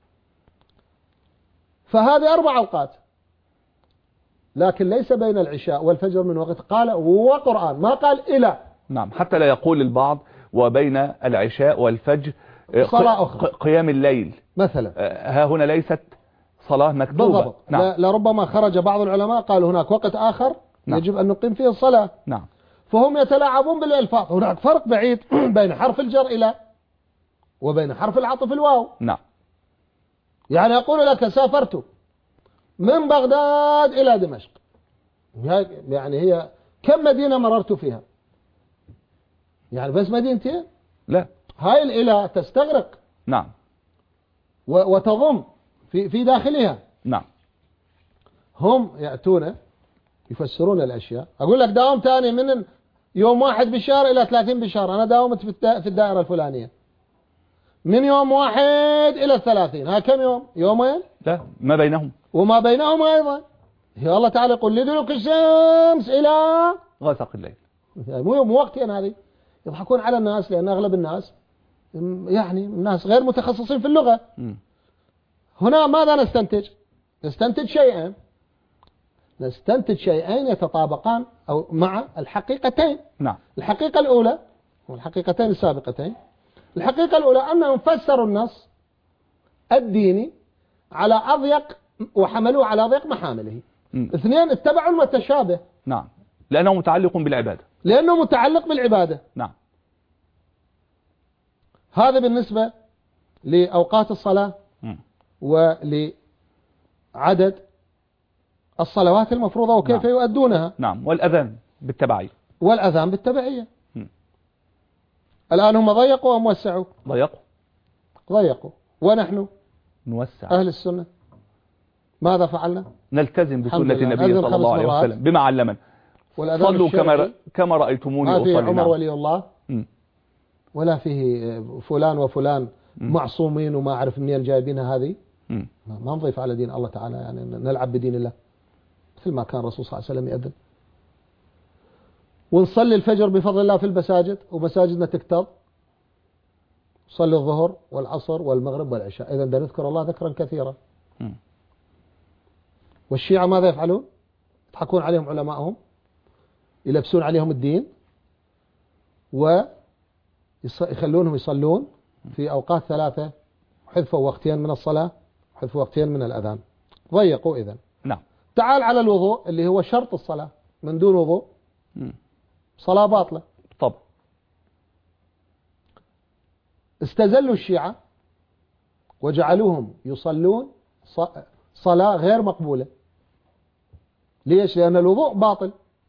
فهذه أربع أوقات، لكن ليس بين العشاء والفجر من وقت. قال وقرآن، ما قال إلى. نعم، حتى لا يقول البعض وبين العشاء والفجر صلاة أخرى، قيام الليل مثلا. ها هنا ليست صلاة مكتوبة. بالضبط. نعم. لربما خرج بعض العلماء قال هناك وقت آخر. نعم. يجب أن نقيم فيه الصلاة. نعم. فهم يتلاعبون بالألفاظ. هناك فرق بعيد بين حرف الجر إلى وبين حرف العطف الواو. نعم. يعني أقول لك سافرت من بغداد إلى دمشق، يعني هي كم مدينة مررت فيها؟ يعني بس مدينتين؟ لا، هاي الإلى تستغرق. نعم. وتضم في في داخلها. نعم. هم يأتون يفسرون الأشياء. أقول لك داوم تاني من يوم واحد بالشهر إلى ثلاثين بالشهر، أنا داومت في الدائرة الفلانية من يوم واحد إلى الثلاثين، ها كم يوم؟ يومين؟ لا، ما بينهم وما بينهم أيضا. يا الله تعالى يقول لدلوك الشمس إلى غسق الليل، مو مو وقتين. هذه يضحكون على الناس، لأن أغلب الناس يعني الناس غير متخصصين في اللغة. م. هنا ماذا نستنتج؟ نستنتج شيئين نستنتج شيئين يتطابقان أو مع الحقيقتين. نعم. الحقيقة الأولى والحقيقتين السابقتين. الحقيقة الأولى أنهم فسروا النص الديني على أضيق وحملوه على أضيق محامله. م. اثنين، اتبعوا المتشابه. نعم، لأنه متعلق بالعبادة. لأنه متعلق بالعبادة. نعم. هذا بالنسبة لأوقات الصلاة م. ولعدد الصلوات المفروضة وكيف. نعم. يؤدونها. نعم. والأذان بالتبعية. والأذان بالتبعية. م. الآن هم ضيقوا أم وسعوا؟ ضيقوا. ضيقوا. ونحن نوسع. أهل السنة ماذا فعلنا؟ نلتزم بسنة النبي صلى الله عليه وسلم بما علمنا. صلوا كما كما رأيتموني أصلي. ما فيه عمر ولي الله م. ولا فيه فلان وفلان م. معصومين وما أعرف منين جايبينها هذه. م. ما نضيف على دين الله تعالى، يعني نلعب بدين الله مثل ما كان الرسول صلى الله عليه وسلم يأذن. ونصلي الفجر بفضل الله في المساجد، ومساجدنا تكتظ. صلي الظهر والعصر والمغرب والعشاء. إذا نذكر الله ذكرا كثيرا. م. والشيعة ماذا يفعلون؟ يضحكون عليهم علماءهم، يلبسون عليهم الدين ويخلونهم يصلون في أوقات ثلاثة، حذفوا وقتين من الصلاة حذفوا وقتين من الأذان. ضيقوا. إذن نعم. تعال على الوضوء اللي هو شرط الصلاة. من دون وضوء صلاة باطلة. طب استزلوا الشيعة وجعلوهم يصلون صلاة غير مقبولة. ليش؟ لأن الوضوء باطل.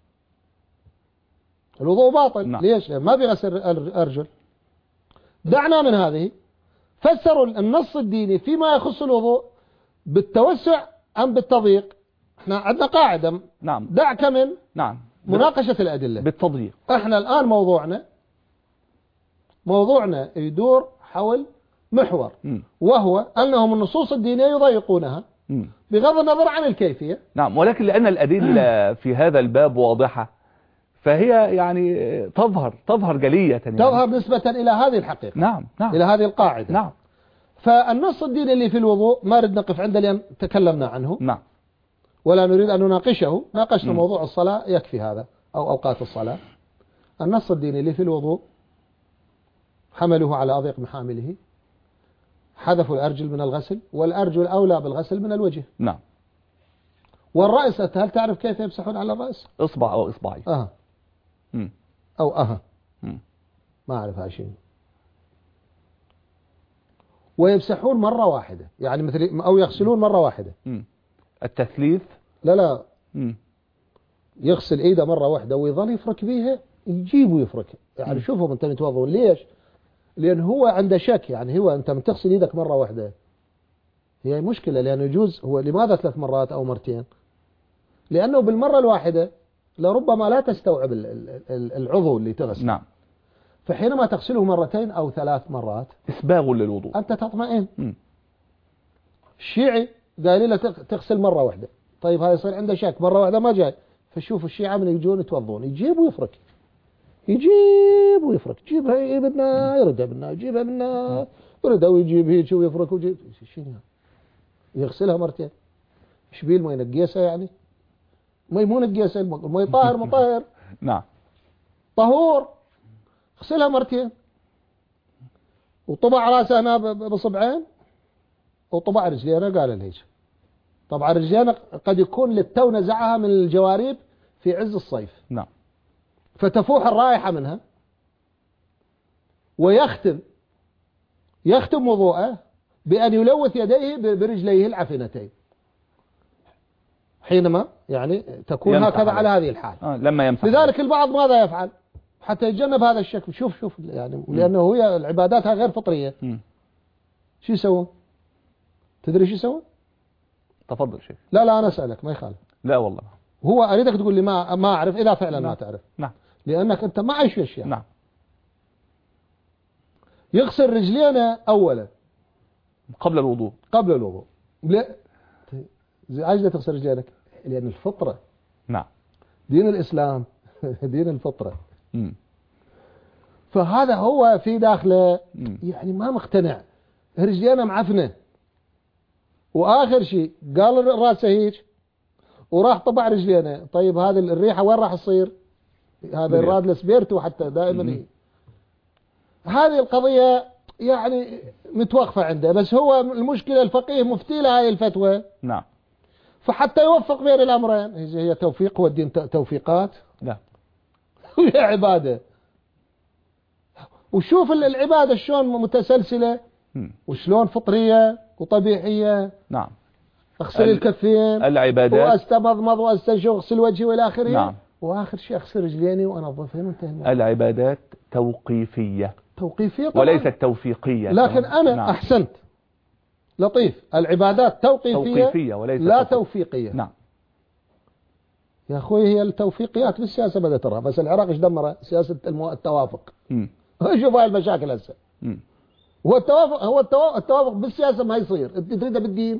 الوضوء باطل. نعم. ليش؟ لأن ما بيغسل أرجل. دعنا من هذه. فسروا النص الديني فيما يخص الوضوء بالتوسع أم بالتضييق. احنا عندنا قاعدة. نعم. دعك من نعم. مناقشة الأدلة بالتضييق. احنا الآن موضوعنا موضوعنا يدور حول محور م. وهو أنهم النصوص الدينية يضيقونها م. بغض النظر عن الكيفية. نعم. ولكن لأن الأدلة في هذا الباب واضحة، فهي يعني تظهر تظهر جلية يعني. تظهر نسبة إلى هذه الحقيقة. نعم. نعم. إلى هذه القاعدة. نعم. فالنص الديني اللي في الوضوء ما نريد نقف عنده لأن تكلمنا عنه. نعم. ولا نريد أن نناقشه. ناقشنا م. موضوع الصلاة يكفي هذا، أو أوقات الصلاة. النص الديني اللي في الوضوء حملوه على أضيق محامله. حذفوا الأرجل من الغسل، والأرجل أولى بالغسل من الوجه. نعم. والرأس هل تعرف كيف يمسحون على الرأس؟ إصبع أو إصبعي. أه. م. أو أه. م. ما أعرف هاي شيء. ويمسحون مرة واحدة، يعني مثل أو يغسلون مرة واحدة. مم. التثليث. لا لا مم. يغسل ايده مرة واحدة ويظل يفرك بيها، يجيب ويفرك. يعني شوفهم انت متوضون ليش؟ لأن هو عنده شك، يعني هو أنت تغسل ايدك مرة واحدة هي مشكلة، لأنه يجوز هو لماذا ثلاث مرات أو مرتين؟ لأنه بالمرة الواحدة لربما لا تستوعب العضو اللي تغسل. نعم. فحينما تغسله مرتين أو ثلاث مرات إسباغ للوضوء، أنت تطمئن. مم. الشيعي قال له تغسل مرة واحدة، طيب هذا يصير عنده شك، مرة واحدة ما جاي. فشوف الشيعة من يجون يتوضون يجيب ويفرك، يجيب ويفرك، يجيبها يبنا يردها بنا، يجيبها بنا يردها ويجيب هيك ويفرك ويجيب. شنو يغسلها مرتين؟ ايش بيه؟ ما ينقيسها يعني؟ ما مو نقيسها، المي طاهر مطهر. نعم. طهور. اغسلها مرتين. وطبع راسه هنا بصبعين وطبع رجلينا قال لهيك. طبعا رجلينا قد يكون للتو نزعها من الجواريب في عز الصيف. نعم. فتفوح الرائحة منها. ويختم يختم وضوءه بأن يلوث يديه برجليه العفنتين حينما يعني تكون هكذا على هذه الحال. آه لما يمسح. لذلك البعض ماذا يفعل حتى يتجنب هذا الشك؟ شوف شوف يعني لأنه هي العبادات غير فطرية. م. شو يسوون؟ تدري شو يسوون؟ تفضل شيخ. لا لا أنا أسألك ما يخالف. لا والله. هو أريدك تقول لي ما ما أعرف إذا فعلا نعم. ما تعرف. نعم. لأنك أنت ما عايش في أشياء. نعم. يغسل رجلينا أولا قبل الوضوء. قبل الوضوء. لا عايز تغسل رجلينك لأن الفطرة. نعم. دين الإسلام دين الفطرة. م. فهذا هو في داخله م. يعني ما مقتنع، رجلينا معفنة. وآخر شيء قال راسه هيك وراح طبع رجلينا. طيب هذه الريحة وين راح تصير؟ هذا الراد لسبيرتو حتى دائما م. هذه القضية يعني متوقفة عنده. بس هو المشكلة الفقيه مفتي له هذه الفتوى. نعم. فحتى يوفق بين الأمرين. هي توفيق، هو الدين توفيقات. لا. وهي عبادة. وشوف العبادة شلون متسلسلة م. وشلون فطرية وطبيعية. نعم. اغسل الكفين العبادات واستمضمض واستنشق واغسل وجهي والى اخره. نعم. واخر شيء اغسل رجليني وانظفهن وانتهى. العبادات توقيفية توقيفية طبعا. وليست توفيقية. لكن انا نعم. احسنت لطيف. العبادات توقيفية, توقيفية وليست لا توقيفية. توفيقية. نعم. يا اخوي هي التوفيقيات بالسياسة بدأت ترى، بس العراق ايش دمره؟ سياسة التوافق. م. شوف هاي المشاكل هسه. م. هو التوافق هو التوافق بالسياسة ما يصير، انت تريده بالدين.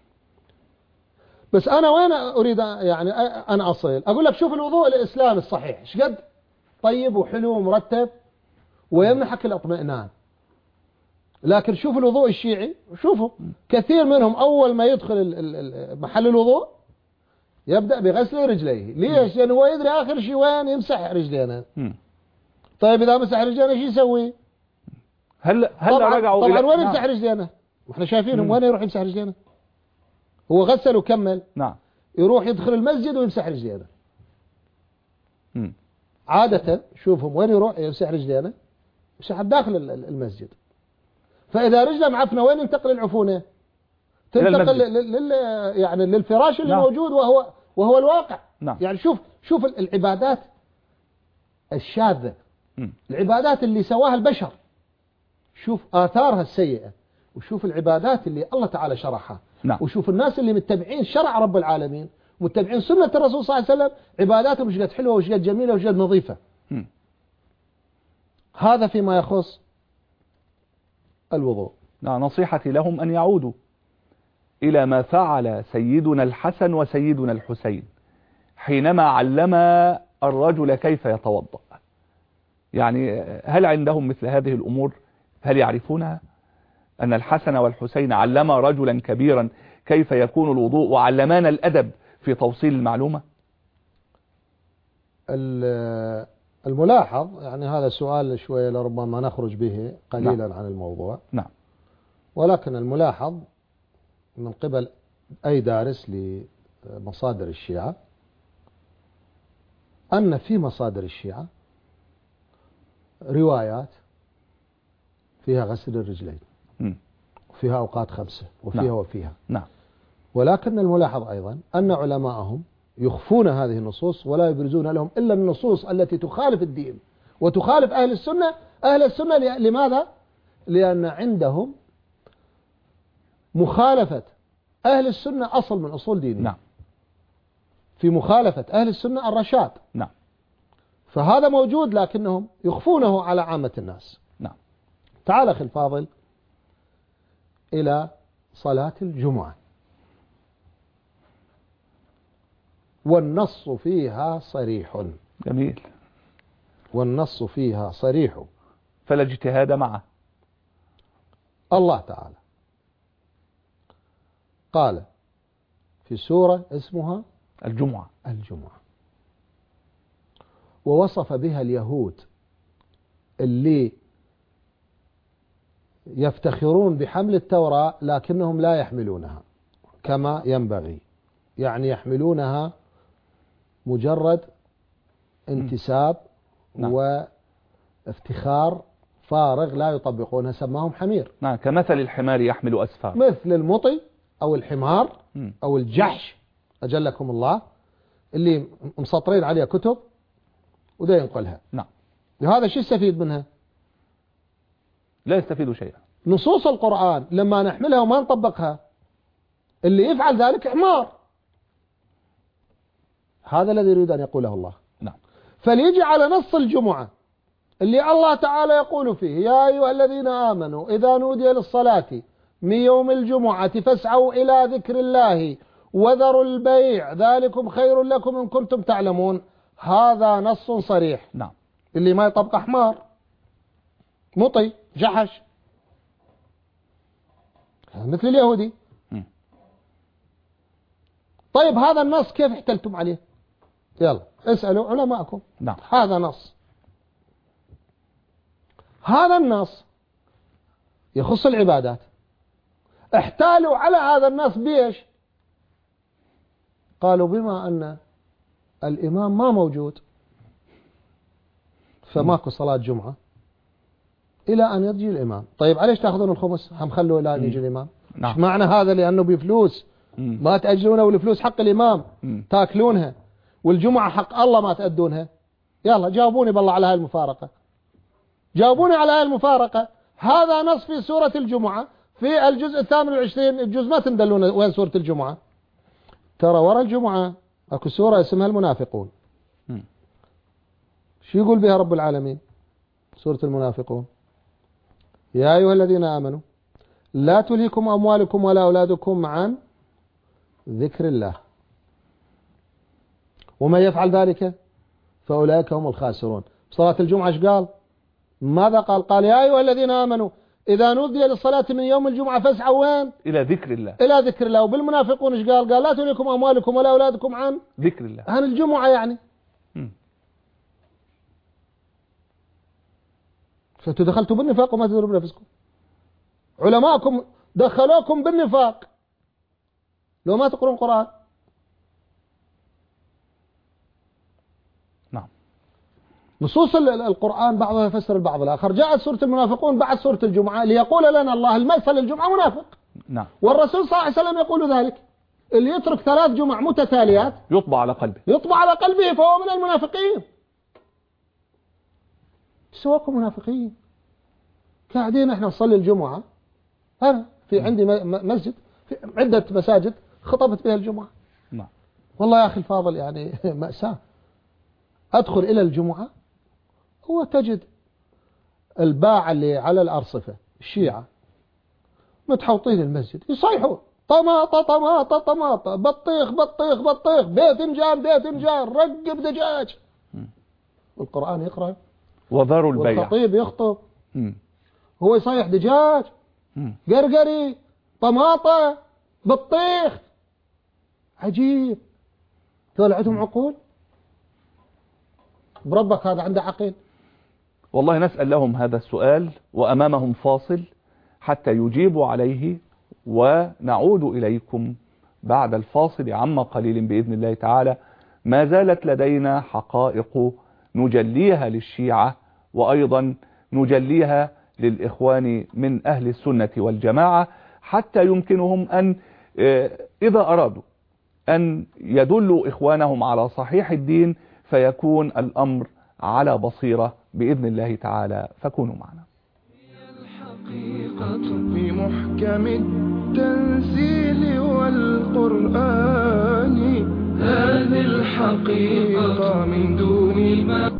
بس انا وين اريد يعني انا اصل اقول لك شوف الوضوء الاسلامي الصحيح ايش قد طيب وحلو ومرتب ويمنحك الاطمئنان. لكن شوف الوضوء الشيعي، شوفوا كثير منهم اول ما يدخل محل الوضوء يبدأ بغسل رجليه. ليش؟ لأنه هو يدري آخر شيء وين يمسح رجلينا. طيب إذا مسح رجلينا شو يسوي؟ هل هل طبعا رجعوا طبعا إلى وين نعم. يمسح رجلينا؟ واحنا شايفينهم وين يروح يمسح رجلينا؟ هو غسل وكمل. نعم. يروح يدخل المسجد ويمسح رجلينا. مم. عادة شوفهم وين يروح يمسح رجلينا؟ يمسح داخل المسجد. فإذا رجله معفنة وين ينتقل العفونة؟ تنتقل لل يعني للفراش اللي نعم. موجود وهو وهو الواقع. نعم. يعني شوف شوف العبادات الشاذة، مم. العبادات اللي سواها البشر، شوف آثارها السيئة، وشوف العبادات اللي الله تعالى شرحها. نعم. وشوف الناس اللي متبعين شرع رب العالمين، متبعين سنة الرسول صلى الله عليه وسلم، عباداتهم وش قد حلوة وش قد جميلة وش قد نظيفة. مم. هذا فيما يخص الوضوء. نعم. نصيحتي لهم أن يعودوا إلى ما فعل سيدنا الحسن وسيدنا الحسين حينما علم الرجل كيف يتوضأ. يعني هل عندهم مثل هذه الأمور؟ هل يعرفونها؟ أن الحسن والحسين علم رجلا كبيرا كيف يكون الوضوء وعلمانا الأدب في توصيل المعلومة. الملاحظ يعني هذا سؤال شوية لربما نخرج به قليلا نعم. عن الموضوع. نعم. ولكن الملاحظ من قبل أي دارس لمصادر الشيعة أن في مصادر الشيعة روايات فيها غسل الرجلين. م. فيها أوقات خمسة وفيها نعم. وفيها. نعم. ولكن الملاحظ أيضا أن علماءهم يخفون هذه النصوص ولا يبرزون لهم إلا النصوص التي تخالف الدين وتخالف أهل السنة. أهل السنة لماذا؟ لأن عندهم مخالفة أهل السنة أصل من أصول دينهم. نعم. في مخالفة أهل السنة الرشاد. نعم. فهذا موجود لكنهم يخفونه على عامة الناس. نعم. تعال أخي الفاضل إلى صلاة الجمعة، والنص فيها صريح. جميل. والنص فيها صريح، فلا اجتهاد معه. الله تعالى قال في سورة اسمها الجمعة الجمعة، ووصف بها اليهود اللي يفتخرون بحمل التوراة لكنهم لا يحملونها كما ينبغي، يعني يحملونها مجرد انتساب نعم. وافتخار فارغ لا يطبقونها، سماهم حمير. نعم، كمثل الحمار يحمل أسفار. مثل المطي أو الحمار م. أو الجحش أجلكم الله، اللي مسطرين عليها كتب وده ينقلها. نعم. لهذا شو يستفيد منها؟ لا يستفيد شيئا. نصوص القرآن لما نحملها وما نطبقها اللي يفعل ذلك حمار. هذا الذي يريد أن يقوله الله. نعم. فليجي على نص الجمعة اللي الله تعالى يقول فيه: يا أيها الذين آمنوا إذا نودي للصلاة من يوم الجمعة فاسعوا إلى ذكر الله وذروا البيع ذلكم خير لكم إن كنتم تعلمون. هذا نص صريح. نعم. اللي ما يطبق حمار، مطي، جحش، مثل اليهودي. م. طيب هذا النص كيف احتلتم عليه؟ يلا اسألوا علماءكم. نعم. هذا نص، هذا النص يخص العبادات، احتالوا على هذا النص بيش؟ قالوا بما أن الإمام ما موجود فماكو صلاة جمعة إلى أن يجي الإمام. طيب عليش تأخذون الخمس؟ هم خلوا إلى أن يجي الإمام. نعم. ايش معنى هذا؟ لأنه بفلوس م. ما تأجلونه، والفلوس حق الإمام م. تاكلونها، والجمعة حق الله ما تأدونها. يلا جاوبوني بالله على هاي المفارقة، جاوبوني على هاي المفارقة. هذا نص في سورة الجمعة في الجزء الثامن والعشرين. الجزء ما تندلون وين سورة الجمعة. ترى ورا الجمعة اكو سورة اسمها المنافقون. م. شو يقول بها رب العالمين؟ سورة المنافقون: يا أيها الذين آمنوا لا تلهكم أموالكم ولا أولادكم عن ذكر الله ومن يفعل ذلك فأولئك هم الخاسرون. صلاة الجمعة ايش قال؟ ماذا قال؟ قال يا أيها الذين آمنوا إذا نودي للصلاة من يوم الجمعة فاسعوا وين؟ إلى ذكر الله. إلى ذكر الله. وبالمنافقون ايش قال؟ قال لا تلهكم أموالكم ولا أولادكم عن ذكر الله، عن الجمعة يعني. م. فأنتوا دخلتوا بالنفاق وما تدروا بنفسكم. علماءكم دخلوكم بالنفاق لو ما تقرون قرآن. نعم. نصوص القرآن بعضها يفسر البعض الآخر. جاءت سورة المنافقون بعد سورة الجمعة ليقول لنا الله المثل الجمعة منافق. نعم. والرسول صلى الله عليه وسلم يقول ذلك: اللي يترك ثلاث جمع متتاليات يطبع على قلبه يطبع على قلبه فهو من المنافقين. سواكم منافقين. قاعدين احنا نصلي الجمعة، أنا في عندي مسجد، في عدة مساجد خطبت بها الجمعة. نعم. والله يا أخي الفاضل يعني مأساة. أدخل إلى الجمعة وتجد الباعة اللي على الأرصفة الشيعة متحوطين المسجد يصيحوا طماطة طماطة طماطة، بطيخ بطيخ بطيخ، باذنجان باذنجان، رقب دجاج. والقرآن يقرأ وذروا البيع، والخطيب يخطب م. هو يصيح دجاج، م. قرقري، طماطة، بطيخ. عجيب. ذول عندهم عقول؟ بربك هذا عنده عقل؟ والله نسأل لهم هذا السؤال وأمامهم فاصل حتى يجيبوا عليه، ونعود إليكم بعد الفاصل عما قليل بإذن الله تعالى. ما زالت لدينا حقائق نجليها للشيعة وأيضا نجليها للإخوان من أهل السنة والجماعة. حتى يمكنهم أن إذا أرادوا أن يدلوا إخوانهم على صحيح الدين فيكون الأمر على بصيرة بإذن الله تعالى. فكونوا معنا. الحقيقة في محكم التنزيل والقرآن، هذه الحقيقة من دون ما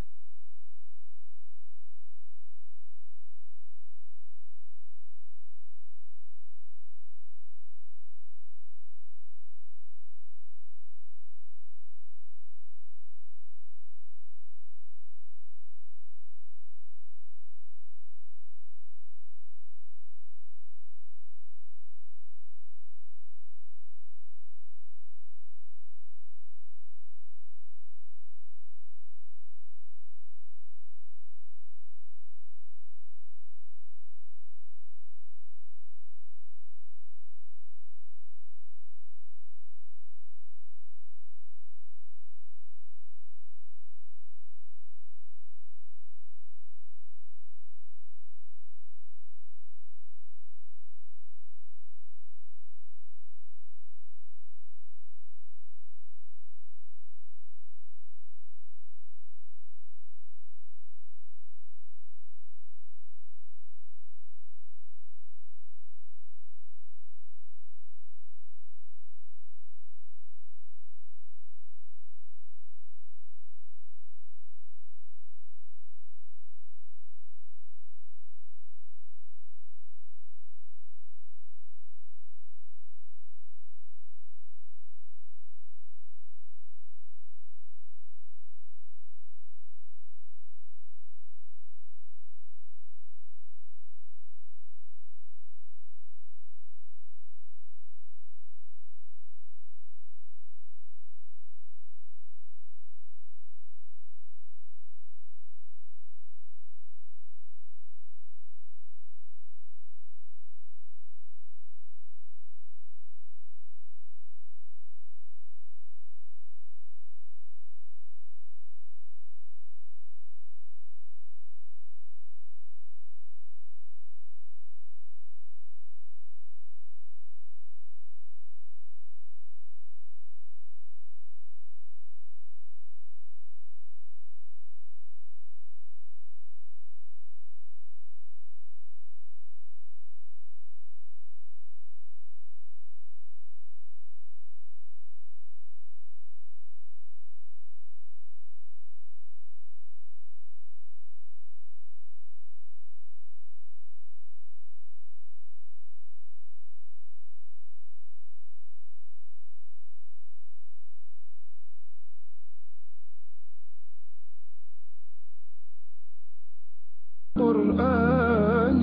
القرآن،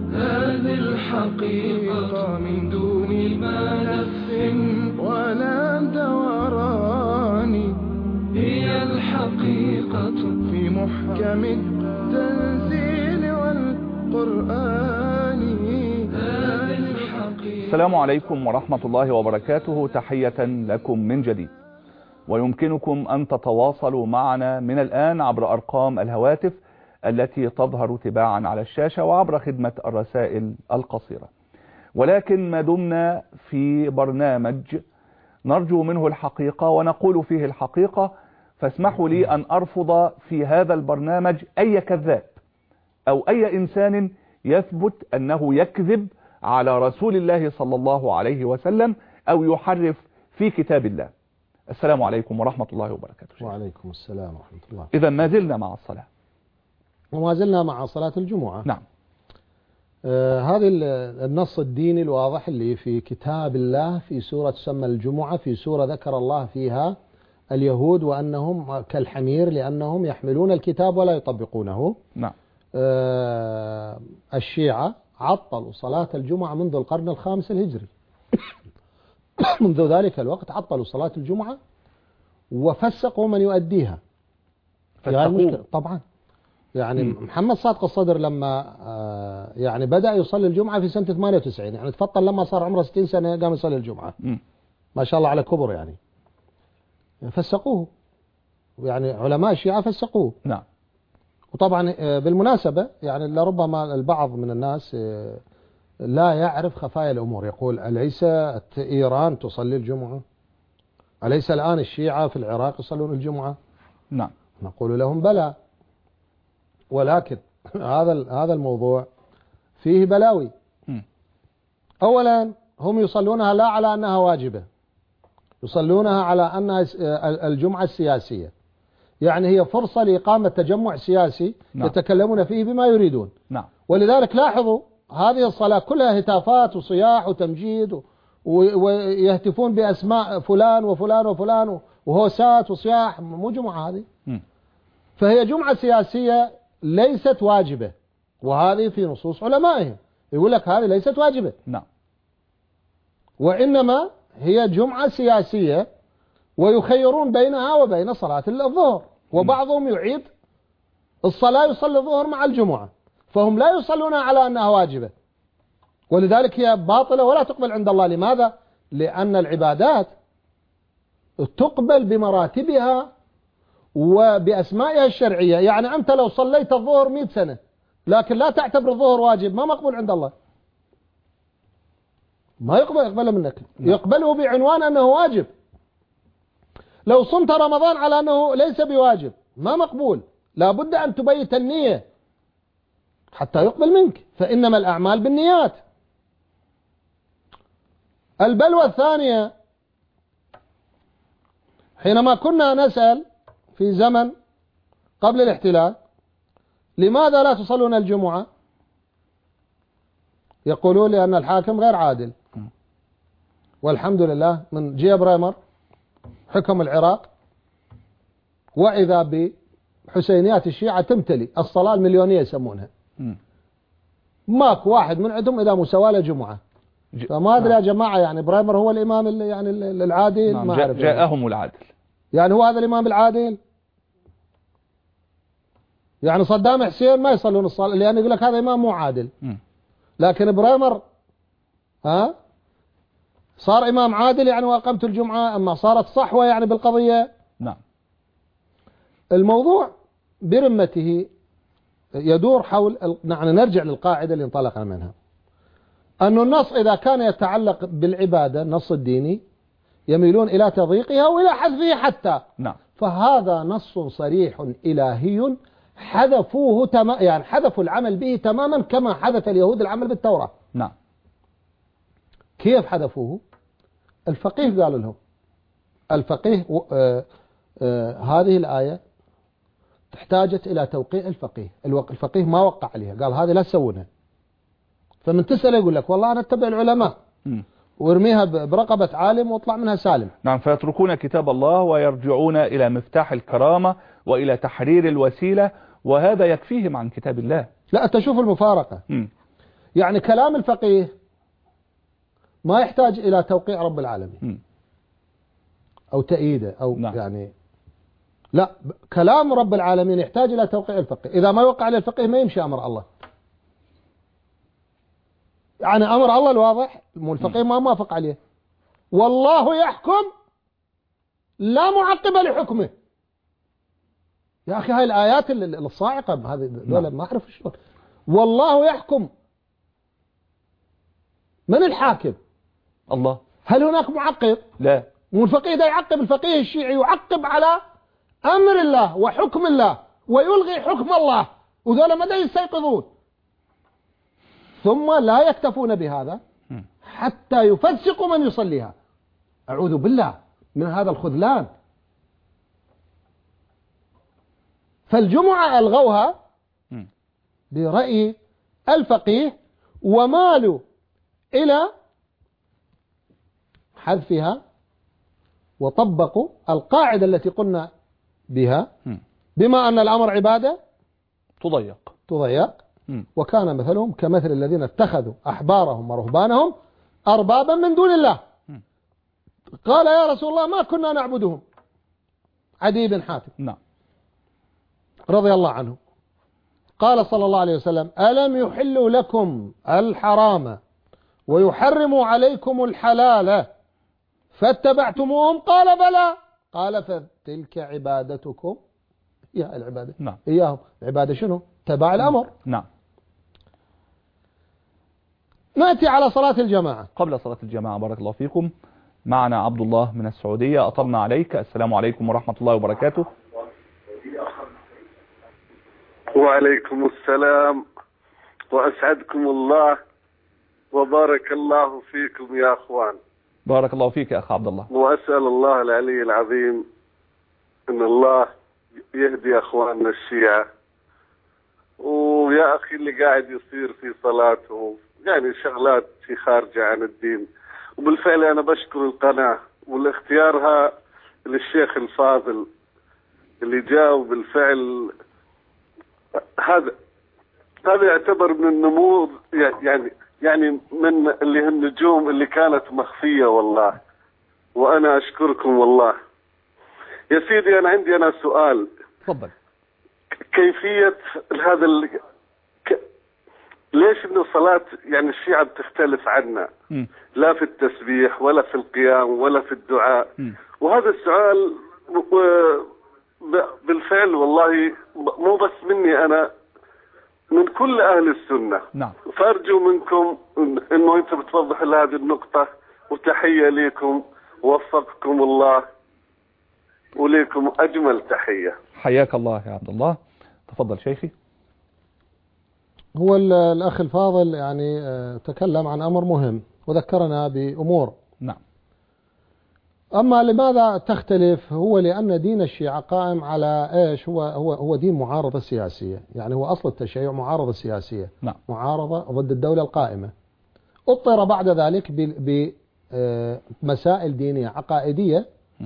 هذه الحقيقة من دون ما لف ولا دوران، هي الحقيقة في محكم التنزيل والقرآن، هذه الحقيقة. السلام عليكم ورحمة الله وبركاته، تحية لكم من جديد. ويمكنكم أن تتواصلوا معنا من الآن عبر أرقام الهواتف التي تظهر تباعا على الشاشة وعبر خدمة الرسائل القصيرة. ولكن ما دمنا في برنامج نرجو منه الحقيقة ونقول فيه الحقيقة، فاسمحوا لي أن أرفض في هذا البرنامج أي كذاب أو أي إنسان يثبت أنه يكذب على رسول الله صلى الله عليه وسلم أو يحرف في كتاب الله. السلام عليكم ورحمة الله وبركاته. وعليكم السلام ورحمة الله. إذا ما زلنا مع الصلاة وما زلنا مع صلاة الجمعة. نعم. آه هذا النص الديني الواضح اللي في كتاب الله في سورة تسمى الجمعة، في سورة ذكر الله فيها اليهود وأنهم كالحمير لأنهم يحملون الكتاب ولا يطبقونه. نعم. آه الشيعة عطلوا صلاة الجمعة منذ القرن الخامس الهجري. منذ ذلك الوقت عطلوا صلاة الجمعة وفسقوا من يؤديها. يعني طبعا يعني م. محمد صادق الصدر لما آه يعني بدأ يصلي الجمعة في سنة ثمانية وتسعين، يعني تفضل لما صار عمره ستين سنة قام يصلي الجمعة. م. ما شاء الله على كبر يعني. فسقوه، يعني علماء الشيعة فسقوه. نعم. وطبعا آه بالمناسبة يعني لربما البعض من الناس آه لا يعرف خفايا الأمور، يقول أليس إيران تصلي الجمعة؟ أليس الآن الشيعة في العراق يصلون الجمعة؟ نعم. نقول لهم بلى، ولكن هذا هذا الموضوع فيه بلاوي. م. أولا هم يصلونها لا على أنها واجبة، يصلونها على أنها الجمعة السياسية، يعني هي فرصة لإقامة تجمع سياسي. نعم. يتكلمون فيه بما يريدون. نعم. ولذلك لاحظوا هذه الصلاة كلها هتافات وصياح وتمجيد، ويهتفون بأسماء فلان وفلان وفلان وهوسات وصياح، مو جمعة هذه. م. فهي جمعة سياسية ليست واجبة، وهذه في نصوص علمائهم يقول لك هذه ليست واجبة. نعم. وإنما هي جمعة سياسية، ويخيرون بينها وبين صلاة الظهر، وبعضهم يعيد الصلاة يصلي الظهر مع الجمعة، فهم لا يصلونها على أنها واجبة، ولذلك هي باطلة ولا تقبل عند الله. لماذا؟ لأن العبادات تقبل بمراتبها وبأسمائها الشرعية. يعني أنت لو صليت الظهر مئة سنة لكن لا تعتبر الظهر واجب، ما مقبول عند الله، ما يقبل يقبله منك، يقبله بعنوان أنه واجب. لو صمت رمضان على أنه ليس بواجب ما مقبول، لا بد أن تبيت النية حتى يقبل منك، فإنما الأعمال بالنيات. البلوى الثانية، حينما كنا نسأل في زمن قبل الاحتلال لماذا لا تصلون الجمعة، يقولون لأن الحاكم غير عادل. والحمد لله من جي بريمر حكم العراق، وإذا بحسينيات الشيعة تمتلي الصلاة المليونية يسمونها، ماكو واحد من عندهم إذا مسوى له جمعة. فما أدري يا جماعة، يعني بريمر هو الإمام يعني العادل؟ نعم. ما جاء أعرف جاءهم يعني. العادل، يعني هو هذا الإمام العادل؟ يعني صدام حسين ما يصلون الصلاة لأن يقول لك هذا إمام مو عادل. م. لكن بريمر ها صار إمام عادل يعني وأقمت الجمعة، أما صارت صحوة يعني بالقضية. نعم. الموضوع برمته يدور حول، نحن نرجع للقاعدة اللي انطلقنا منها، أن النص إذا كان يتعلق بالعبادة النص الديني يميلون إلى تضييقها وإلى حذفه حتى. نعم. فهذا نص صريح إلهي حذفوه تم... يعني حذفوا العمل به تماما كما حدث اليهود العمل بالتوراة. نعم. كيف حذفوه؟ الفقيه قالوا لهم، الفقيه آه آه هذه الآية تحتاجت إلى توقيع الفقيه، الفقيه ما وقع عليها، قال هذه لا تسوونها. فمن تسأل يقول لك والله أنا أتبع العلماء م. وارميها برقبة عالم واطلع منها سالم. نعم. فيتركون كتاب الله ويرجعون إلى مفتاح الكرامة وإلى تحرير الوسيلة، وهذا يكفيهم عن كتاب الله. لا تشوف المفارقة. م. يعني كلام الفقيه ما يحتاج إلى توقيع رب العالمين م. أو تأييده أو نعم. يعني لا، كلام رب العالمين يحتاج إلى توقيع الفقيه. إذا ما يوقع عليه الفقيه ما يمشي أمر الله. يعني أمر الله الواضح الفقيه ما موافق عليه. والله يحكم لا معقب لحكمه. يا أخي هاي الآيات الصاعقة هذه دولة ما أعرف شو. والله يحكم، من الحاكم؟ الله. هل هناك معقب؟ لا. والفقيه ده يعقب، الفقيه الشيعي يعقب على أمر الله وحكم الله ويلغي حكم الله، وذولا ماذا يستيقظون؟ ثم لا يكتفون بهذا حتى يفسقوا من يصليها. أعوذ بالله من هذا الخذلان. فالجمعة ألغوها برأي الفقيه ومالوا إلى حذفها، وطبقوا القاعدة التي قلنا بها، بما أن الأمر عبادة تضيق تضيق وكان مثلهم كمثل الذين اتخذوا أحبارهم ورهبانهم أربابا من دون الله. قال يا رسول الله ما كنا نعبدهم. عدي بن حاتم نعم رضي الله عنه قال صلى الله عليه وسلم ألم يحلوا لكم الحرام ويحرموا عليكم الحلال فاتبعتموهم؟ قال بلى. قال فتلك عبادتكم. يا العبادة نعم. إياهم العبادة شنو؟ تبع الأمر. نعم. نأتي على صلاة الجماعة. قبل صلاة الجماعة بارك الله فيكم، معنا عبد الله من السعودية. أطلنا عليك. السلام عليكم ورحمة الله وبركاته. وعليكم السلام، وأسعدكم الله وبارك الله فيكم يا أخوان. بارك الله فيك يا أخ عبد الله. وأسأل الله العلي العظيم أن الله يهدي أخواننا الشيعة، ويا أخي اللي قاعد يصير في صلاتهم يعني شغلات في خارجة عن الدين. وبالفعل أنا بشكر القناة والاختيارها للشيخ الفاضل اللي جاء، بالفعل هذا هذا يعتبر من النموذج، يعني يعني من اللي النجوم اللي كانت مخفية والله، وأنا أشكركم والله. يا سيدي أنا عندي أنا سؤال. تفضل. كيفية هذا ال... ك... ليش إنه صلاة يعني الشيعة بتختلف عنا؟ م. لا في التسبيح ولا في القيام ولا في الدعاء. م. وهذا السؤال بالفعل والله مو بس مني أنا، من كل أهل السنة. نعم. فأرجو منكم إنه أنت بتوضح هذه النقطة، وتحية لكم، ووفقكم الله، وليكم أجمل تحية. حياك الله يا عبد الله. تفضل شيخي. هو الأخ الفاضل يعني تكلم عن أمر مهم وذكرنا بأمور. نعم. أما لماذا تختلف؟ هو لأن دين الشيعة قائم على إيش؟ هو هو هو دين معارضة سياسية، يعني هو أصل التشيع معارضة سياسية. نعم. معارضة ضد الدولة القائمة. اضطر بعد ذلك بمسائل دينية عقائدية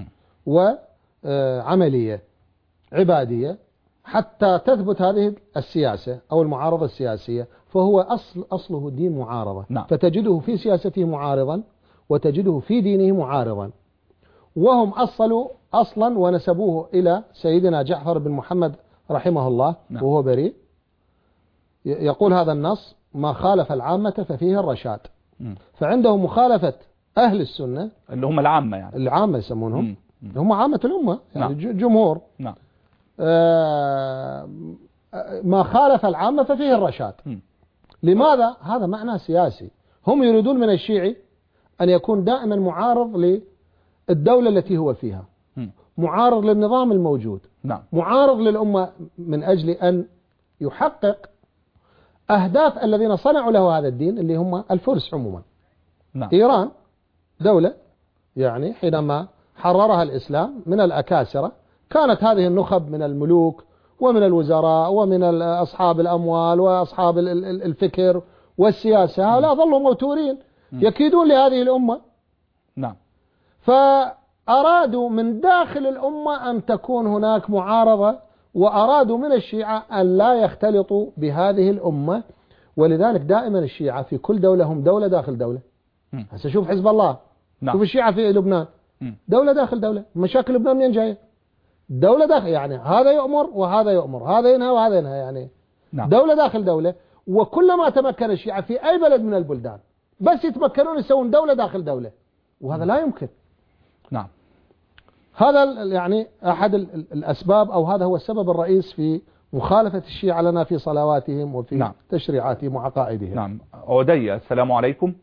وعملية عبادية حتى تثبت هذه السياسة أو المعارضة السياسية، فهو أصل أصله دين معارضة. نعم. فتجده في سياسته معارضا وتجده في دينه معارضا، وهم أصلوا أصلا ونسبوه إلى سيدنا جعفر بن محمد رحمه الله. نعم. وهو بريء. يقول هذا النص: ما خالف العامة ففيه الرشاد. م. فعندهم مخالفة أهل السنة اللي هم العامة، يعني العامة يسمونهم. م. م. هم عامة الأمة، يعني نعم. جمهور. نعم. آه ما خالف العامة ففيه الرشاد. م. لماذا؟ هذا معنى سياسي. هم يريدون من الشيعي أن يكون دائما معارض للدولة التي هو فيها، م. معارض للنظام الموجود. نعم. معارض للأمة من أجل أن يحقق أهداف الذين صنعوا له هذا الدين اللي هم الفرس عموما. نعم. إيران دولة يعني حينما حررها الإسلام من الأكاسرة كانت هذه النخب من الملوك ومن الوزراء ومن أصحاب الأموال وأصحاب الفكر والسياسة، لا ظلوا موتورين يكيدون لهذه الأمة. نعم. فأرادوا من داخل الأمة أن تكون هناك معارضة، وأرادوا من الشيعة أن لا يختلطوا بهذه الأمة، ولذلك دائما الشيعة في كل دولة هم دولة داخل دولة. هسه شوف حزب الله. نعم. شوف الشيعة في لبنان دولة داخل دولة. مشاكل لبنان منين جاية؟ دولة داخل، يعني هذا يؤمر وهذا يؤمر، هذا ينهى وهذا ينهى، يعني نعم. دولة داخل دولة. وكلما تمكن الشيعة في أي بلد من البلدان بس يتمكنون يسوون دولة داخل دولة، وهذا لا يمكن. نعم. هذا يعني أحد الأسباب، أو هذا هو السبب الرئيس في مخالفة الشيعة لنا في صلواتهم وفي نعم. تشريعاتهم وعقائدهم. نعم. عودية. السلام عليكم.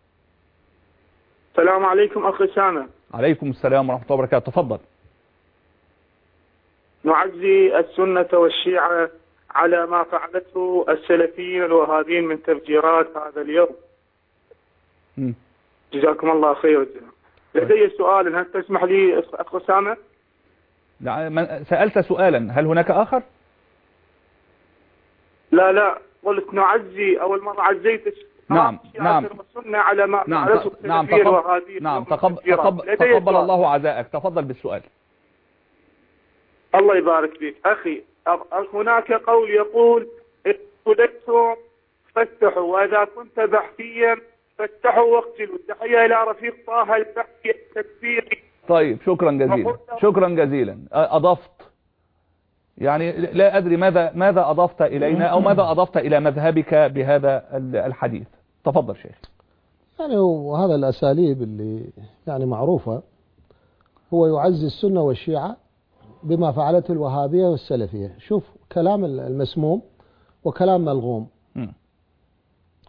السلام عليكم أخي أسامة. عليكم السلام ورحمة الله وبركاته. تفضل. نعزي السنة والشيعة على ما فعلته السلفيين الوهابيين من تفجيرات هذا اليوم. م. جزاكم الله خير. لدي سؤال، هل تسمح لي أخ أسامة؟ سألت سؤالا، هل هناك آخر؟ لا لا، قلت نعزي، أول مرة عزيت نعم نعم السنة على ما نعم فعلته السلفيين الوهابيين. نعم. تقبل, تقبل, تقبل الله عزائك. تفضل بالسؤال. الله يبارك فيك أخي. هناك قول يقول: اقتلتم فافتحوا، وإذا كنت بحثيا فافتحوا واقتلوا. تحية إلى رفيق طه البحثي التكفيري. طيب، شكرا جزيلا. شكرا جزيلا. أضفت، يعني لا أدري ماذا ماذا أضفت إلينا أو ماذا أضفت إلى مذهبك بهذا الحديث. تفضل شيخ. يعني وهذا الأساليب اللي يعني معروفة، هو يعزي السنة والشيعة بما فعلته الوهابية والسلفية. شوف كلام المسموم وكلام ملغوم. م.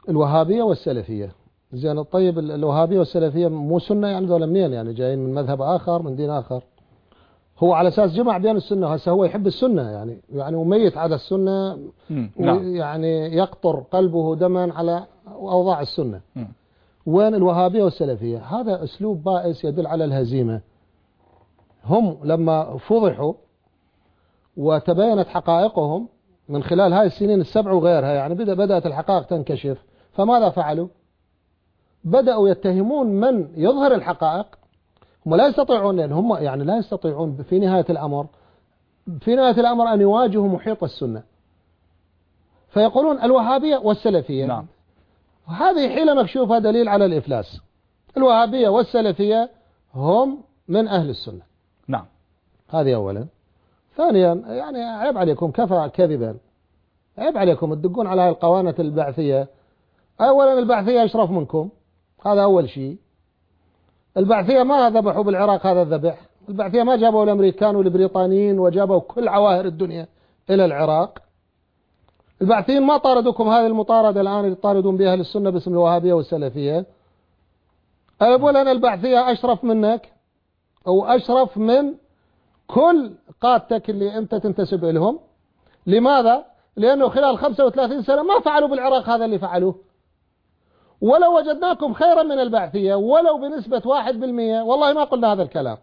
الوهابية والسلفية. زين طيب الوهابية والسلفية مو سنة يعني ذولا منين يعني جايين من مذهب آخر من دين آخر؟ هو على أساس جمع بين السنة هسه هو يحب السنة يعني يعني وميت على السنة يعني يقطر قلبه دما على أوضاع السنة. م. وين الوهابية والسلفية؟ هذا أسلوب بائس يدل على الهزيمة. هم لما فضحوا وتبينت حقائقهم من خلال هاي السنين السبع وغيرها يعني بدأ بدأت الحقائق تنكشف، فماذا فعلوا؟ بدأوا يتهمون من يظهر الحقائق. هم لا يستطيعون لأن هم يعني لا يستطيعون في نهاية الأمر في نهاية الأمر أن يواجهوا محيط السنة، فيقولون الوهابية والسلفية. نعم. هذه حيلة مكشوفة دليل على الإفلاس. الوهابية والسلفية هم من أهل السنة. نعم. هذه أولا. ثانيا يعني عيب عليكم كفى كذبا، عيب عليكم تدقون على القوانة البعثية. أولا البعثية أشرف منكم، هذا أول شيء. البعثية ما ذبحوا بالعراق هذا الذبح، البعثية ما جابوا الأمريكان والبريطانيين وجابوا كل عواهر الدنيا إلى العراق. البعثيين ما طاردوكم هذه المطاردة الآن يطاردون بها للسنة باسم الوهابية والسلفية. أولا البعثية أشرف منك أو أشرف من كل قادتك اللي أنت تنتسب إلهم. لماذا؟ لأنه خلال خمسة وثلاثين سنة ما فعلوا بالعراق هذا اللي فعلوه. ولو وجدناكم خيرا من البعثية ولو بنسبة واحد بالمئة والله ما قلنا هذا الكلام،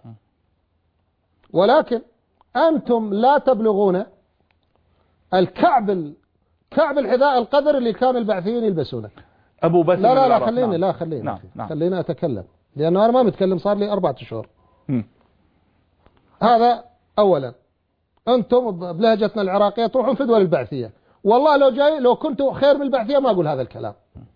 ولكن أنتم لا تبلغون الكعب كعب الحذاء القدر اللي كان البعثيين يلبسونه. أبو بسم لا لا لا خليني نعم. لا خليني نعم. نعم. خليني أتكلم لأنه أنا ما متكلم صار لي أربعة أشهر. هذا أولا. أنتم بلهجتنا العراقية تروحون في دول البعثية، والله لو جاي لو كنتوا خير من البعثية ما أقول هذا الكلام،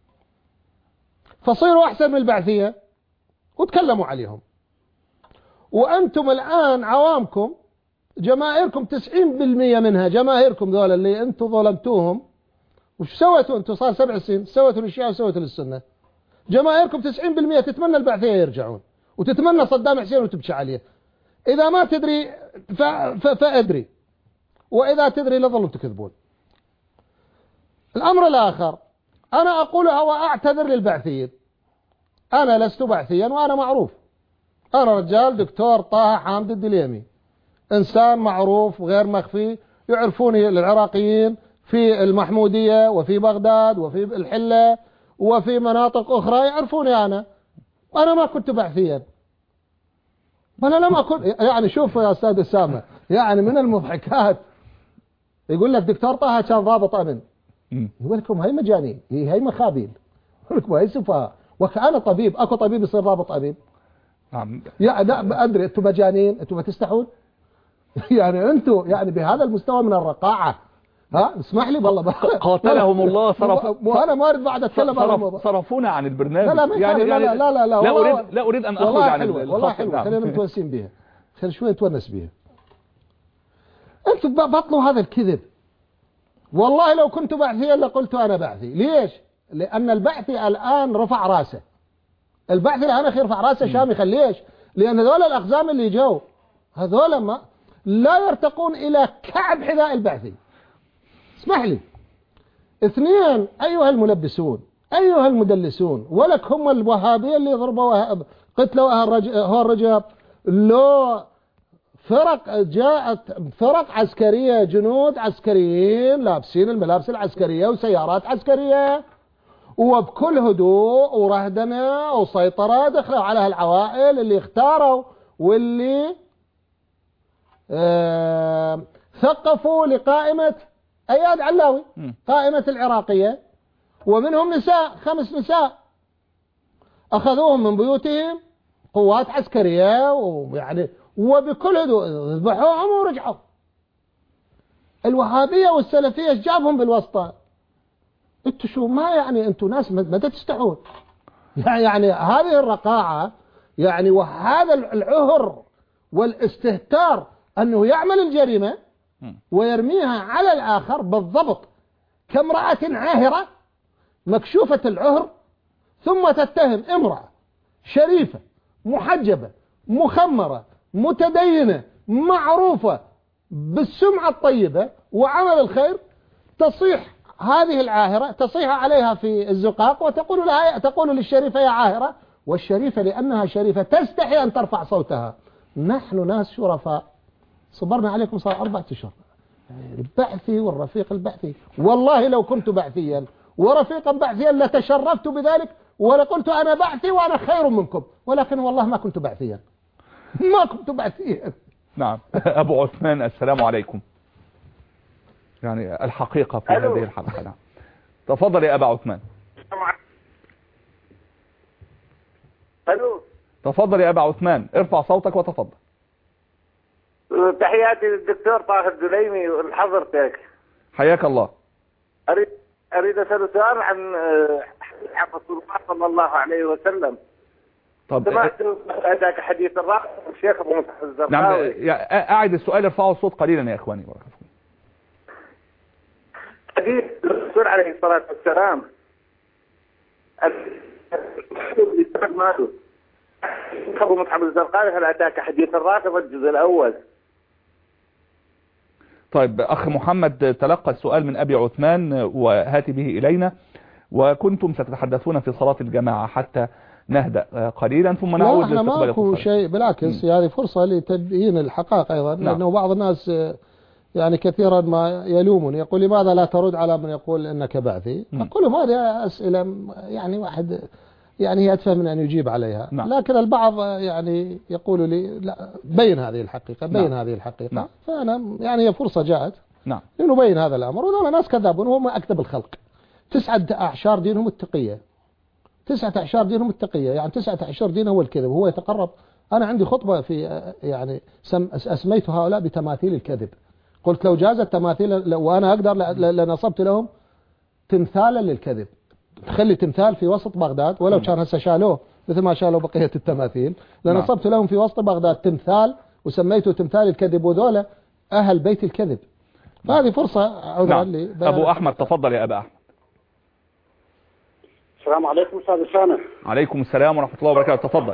فصيروا أحسن من البعثية وتكلموا عليهم. وأنتم الآن عوامكم جماهيركم تسعين بالمئة منها جماهيركم ذولا اللي أنتم ظلمتوهم. وش سويتوا أنتم؟ صار سبع سنين سويتوا للشيعة وسويتوا للسنة. جماهيركم تسعين بالمئة تتمنى البعثية يرجعون وتتمنى صدام حسين وتبكي عليه. إذا ما تدري ف... ف... فأدري، وإذا تدري لظلوا تكذبون. الأمر الآخر أنا أقولها وأعتذر للبعثيين. أنا لست بعثيا وأنا معروف، أنا رجال دكتور طه حامد الدليمي، إنسان معروف وغير مخفي، يعرفوني العراقيين في المحمودية وفي بغداد وفي الحلة وفي مناطق أخرى يعرفوني أنا، وأنا ما كنت بعثيا. أنا لم أكن يعني شوف يا أستاذ أسامة يعني من المضحكات يقول لك دكتور طه كان ضابط أمن، يقول لكم هاي مجانين هاي مخابيل، يقول لكم هاي سفهاء، وكأنا طبيب أكو طبيب يصير ضابط أمن؟ نعم. يا لا أدري أنتم مجانين، أنتم ما تستحون يعني أنتم يعني بهذا المستوى من الرقاعة. ها اسمح لي والله قاتلهم الله صرف وانا ما اريد بعد اتكلم عن صرف صرفونا عن البرنامج. لا لا يعني لا لا لا لا, لا, لا اريد لا اريد ان اخرج عن الخط. والله حلوه خلينا متونسين بها، خلينا شويه نتونس بها. انتم بطلوا هذا الكذب. والله لو كنت بعثيا لقلت انا بعثي. ليش؟ لان البعثي الان رفع راسه. البعثي الان اخي يرفع راسه شامخا. ليش؟ لان هذول الاقزام اللي جو هذول ما لا يرتقون الى كعب حذاء البعثي. اسمح لي. اثنين، أيها الملبسون أيها المدلسون، ولك هم الوهابية اللي ضربوا قتلوا هو الرجب. لو فرق جاءت فرق عسكرية جنود عسكريين لابسين الملابس العسكرية وسيارات عسكرية وبكل هدوء ورهدنة وسيطرة دخلوا على هالعوائل اللي اختاروا واللي اه ثقفوا لقائمة أياد علاوي قائمة العراقية، ومنهم نساء خمس نساء أخذوهم من بيوتهم قوات عسكرية ويعني وبكل هدوء ذبحوهم ورجعوا. الوهابية والسلفية جابهم بالوسطى. انتوا شو ما يعني انتوا ناس متى تستحون يعني هذه الرقاعة يعني وهذا العهر والاستهتار أنه يعمل الجريمة ويرميها على الآخر بالضبط كامرأة عاهرة مكشوفة العهر، ثم تتهم امرأة شريفة محجبة مخمرة متدينة معروفة بالسمعة الطيبة وعمل الخير تصيح هذه العاهرة تصيح عليها في الزقاق وتقول لها تقول للشريفة يا عاهرة، والشريفة لأنها شريفة تستحي أن ترفع صوتها. نحن ناس شرفاء صبرنا عليكم صار أربعة أشهر. البعثي والرفيق البعثي، والله لو كنت بعثيا ورفيقا بعثيا لتشرفت بذلك ولقلت أنا بعثي وأنا خير منكم، ولكن والله ما كنت بعثيا، ما كنت بعثيا. نعم. أبو عثمان السلام عليكم. يعني الحقيقة في هذه الحلقة. نعم تفضل يا أبا عثمان. الو تفضل يا أبا عثمان، ارفع صوتك وتفضل. تحياتي للدكتور طاهر الدليمي ولحضرتك. حياك الله. أريد أريد أسأل سؤال عن عن رسول الله صلى الله عليه وسلم. طب سمعت هذاك حديث الرافع الشيخ أبو مصعب الزرقاوي. نعم أعد السؤال، ارفعوا الصوت قليلا يا إخواني. حديث الرسول عليه الصلاة والسلام ماله أبو مصعب الزرقاوي هل أتاك حديث الرافع الجزء الأول؟ طيب أخ محمد تلقى السؤال من أبي عثمان وهات به إلينا، وكنتم ستتحدثون في صلاة الجماعة حتى نهدأ قليلا ثم نعود لا احنا ماكو شيء، بالعكس هذه فرصة لتبيين الحقائق أيضا. نعم. لأنه بعض الناس يعني كثيرا ما يلومني يقول لماذا لا ترد على من يقول إنك بعثي. م. أقول لهم هذه أسئلة يعني واحد يعني هي أتفهم من أن يجيب عليها. نعم. لكن البعض يعني يقول لي لا بين هذه الحقيقة، بين. نعم. هذه الحقيقة. نعم. فأنا يعني هي فرصة جاءت. نعم. لنبين هذا الأمر، وهذول ناس كذابون وهم أكذب الخلق. تسعة أعشار دينهم التقية، تسعة أعشار دينهم التقية، يعني تسعة أعشار دينه هو الكذب، وهو يتقرب. أنا عندي خطبة في يعني سم أسميت هؤلاء بتماثيل الكذب. قلت لو جازت تماثيل وأنا أقدر لنصبت لهم تمثالا للكذب. تخلي تمثال في وسط بغداد ولو كان هسه شالوه مثل ما شالوا بقية التماثيل، لنصبت لهم في وسط بغداد تمثال وسميته تمثال الكذب، وذولا أهل بيت الكذب. فهذه فرصة عذرا لي. أبو أحمد تفضل يا أبا أحمد. السلام عليكم أستاذ أسامة. عليكم السلام ورحمة الله وبركاته. تفضل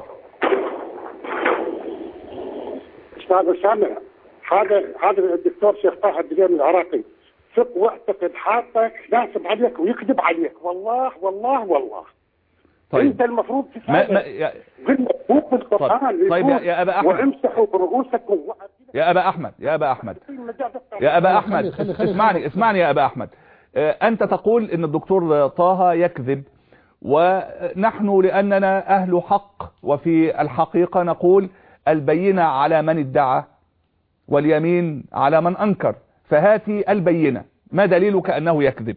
أستاذ أسامة. هذا هذا الدكتور شيخ طه الدليمي العراقي ثق واعتقد حاطك ناسب عليك ويكذب عليك، والله والله والله. طيب. انت المفروض ما ما يا قلت القرآن. طيب يا, يا ابا احمد وامسحوا برؤوسكم. يا ابا احمد يا ابا احمد يا ابا احمد اسمعني اسمعني يا ابا احمد. انت تقول ان الدكتور طه يكذب، ونحن لاننا اهل حق وفي الحقيقة نقول البينة على من ادعى واليمين على من انكر، فهاتي البينة، ما دليلك انه يكذب؟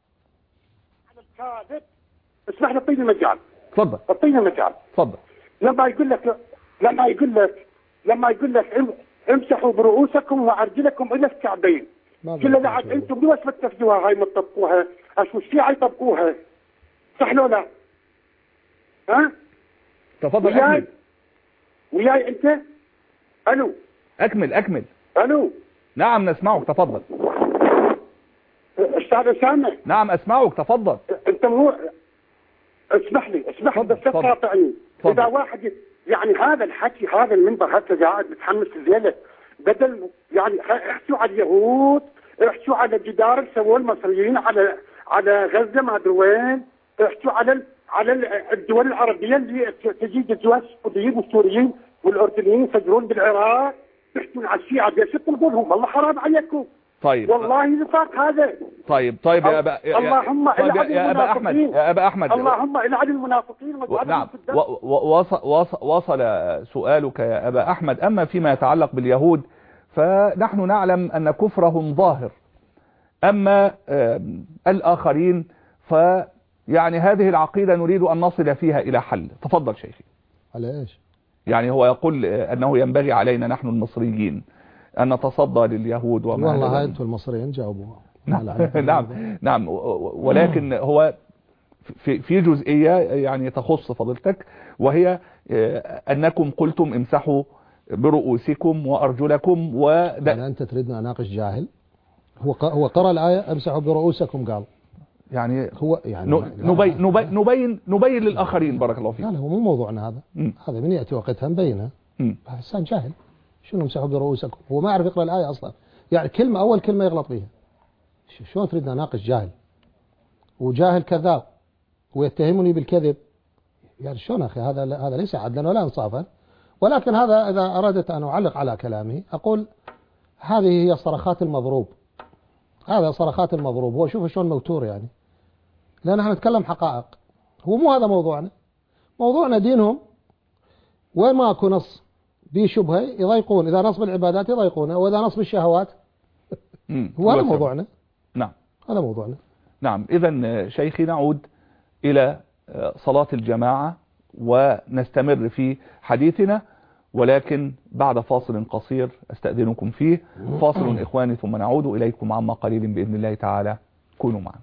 الكاذب اسمح لي اعطيني مجال. تفضل اعطيني مجال. تفضل. لما يقول لك لما يقول لك لما يقول لك امسحوا برؤوسكم وارجلكم الى الكعبين، كل اللي عاد انتم ليش بتنفذوها هاي ما تطبقوها؟ ايش الشيعة يطبقوها؟ صح لو لا؟ ها؟ تفضل وياي اكمل. وياي انت؟ الو اكمل اكمل. الو نعم نسمعك تفضل. استاذ اسامه. نعم اسمعك تفضل. انت مو اسمح لي اسمح لي بس تقاطعني. اذا واحد يعني هذا الحكي هذا المنبر هسه قاعد متحمس الليله، بدل يعني احكوا على اليهود، احكوا على الجدار اللي سووه المصريين على على غزه ما ادري وين، احكوا على على الدول العربيه اللي تجي تزوج السعوديين والسوريين والاردنيين يفجرون بالعراق، تحكون على الشيعة ليش تقولهم؟ والله حرام عليكم. طيب والله نفاق هذا. طيب طيب يا أبا يا اللهم طيب يا, يا أبا أحمد يا أبا أحمد اللهم العن المنافقين نعم وصل وصل وصل سؤالك يا أبا أحمد. أما فيما يتعلق باليهود فنحن نعلم أن كفرهم ظاهر، أما الآخرين فيعني هذه العقيدة نريد أن نصل فيها إلى حل. تفضل شيخي. على إيش؟ يعني هو يقول أنه ينبغي علينا نحن المصريين أن نتصدى لليهود وما والله أنتم المصريين جاوبوها. نعم نعم ولكن هو في في جزئية يعني تخص فضيلتك، وهي أنكم قلتم امسحوا برؤوسكم وأرجلكم و يعني أنت تريدنا أناقش جاهل؟ هو هو قرأ الآية امسحوا برؤوسكم قال يعني هو يعني نبين نبين نبين نبين للآخرين. بارك الله فيك. لا لا هو مو موضوعنا هذا. م. هذا من يأتي وقتها نبينها. إنسان جاهل شنو امسحوا برؤوسكم؟ هو ما يعرف يقرأ الآية أصلا، يعني كلمة أول كلمة يغلط بها. شلون تريدنا ناقش جاهل؟ وجاهل كذاب ويتهمني بالكذب، يعني شلون أخي؟ هذا هذا ليس عدلا ولا إنصافا. ولكن هذا إذا أردت أن أعلق على كلامي أقول هذه هي صرخات المضروب، هذا صرخات المضروب. هو شوف شلون موتور يعني، لأن احنا نتكلم حقائق، هو مو هذا موضوعنا. موضوعنا دينهم، وين ما أكو نص به شبهة يضيقون، إذا نص بالعبادات يضيقونه، وإذا نص بالشهوات هو هذا موضوعنا. نعم هذا موضوعنا. نعم. إذا شيخي نعود إلى صلاة الجماعة ونستمر في حديثنا، ولكن بعد فاصل قصير أستأذنكم فيه. فاصل إخواني ثم نعود إليكم عما قليل بإذن الله تعالى، كونوا معنا.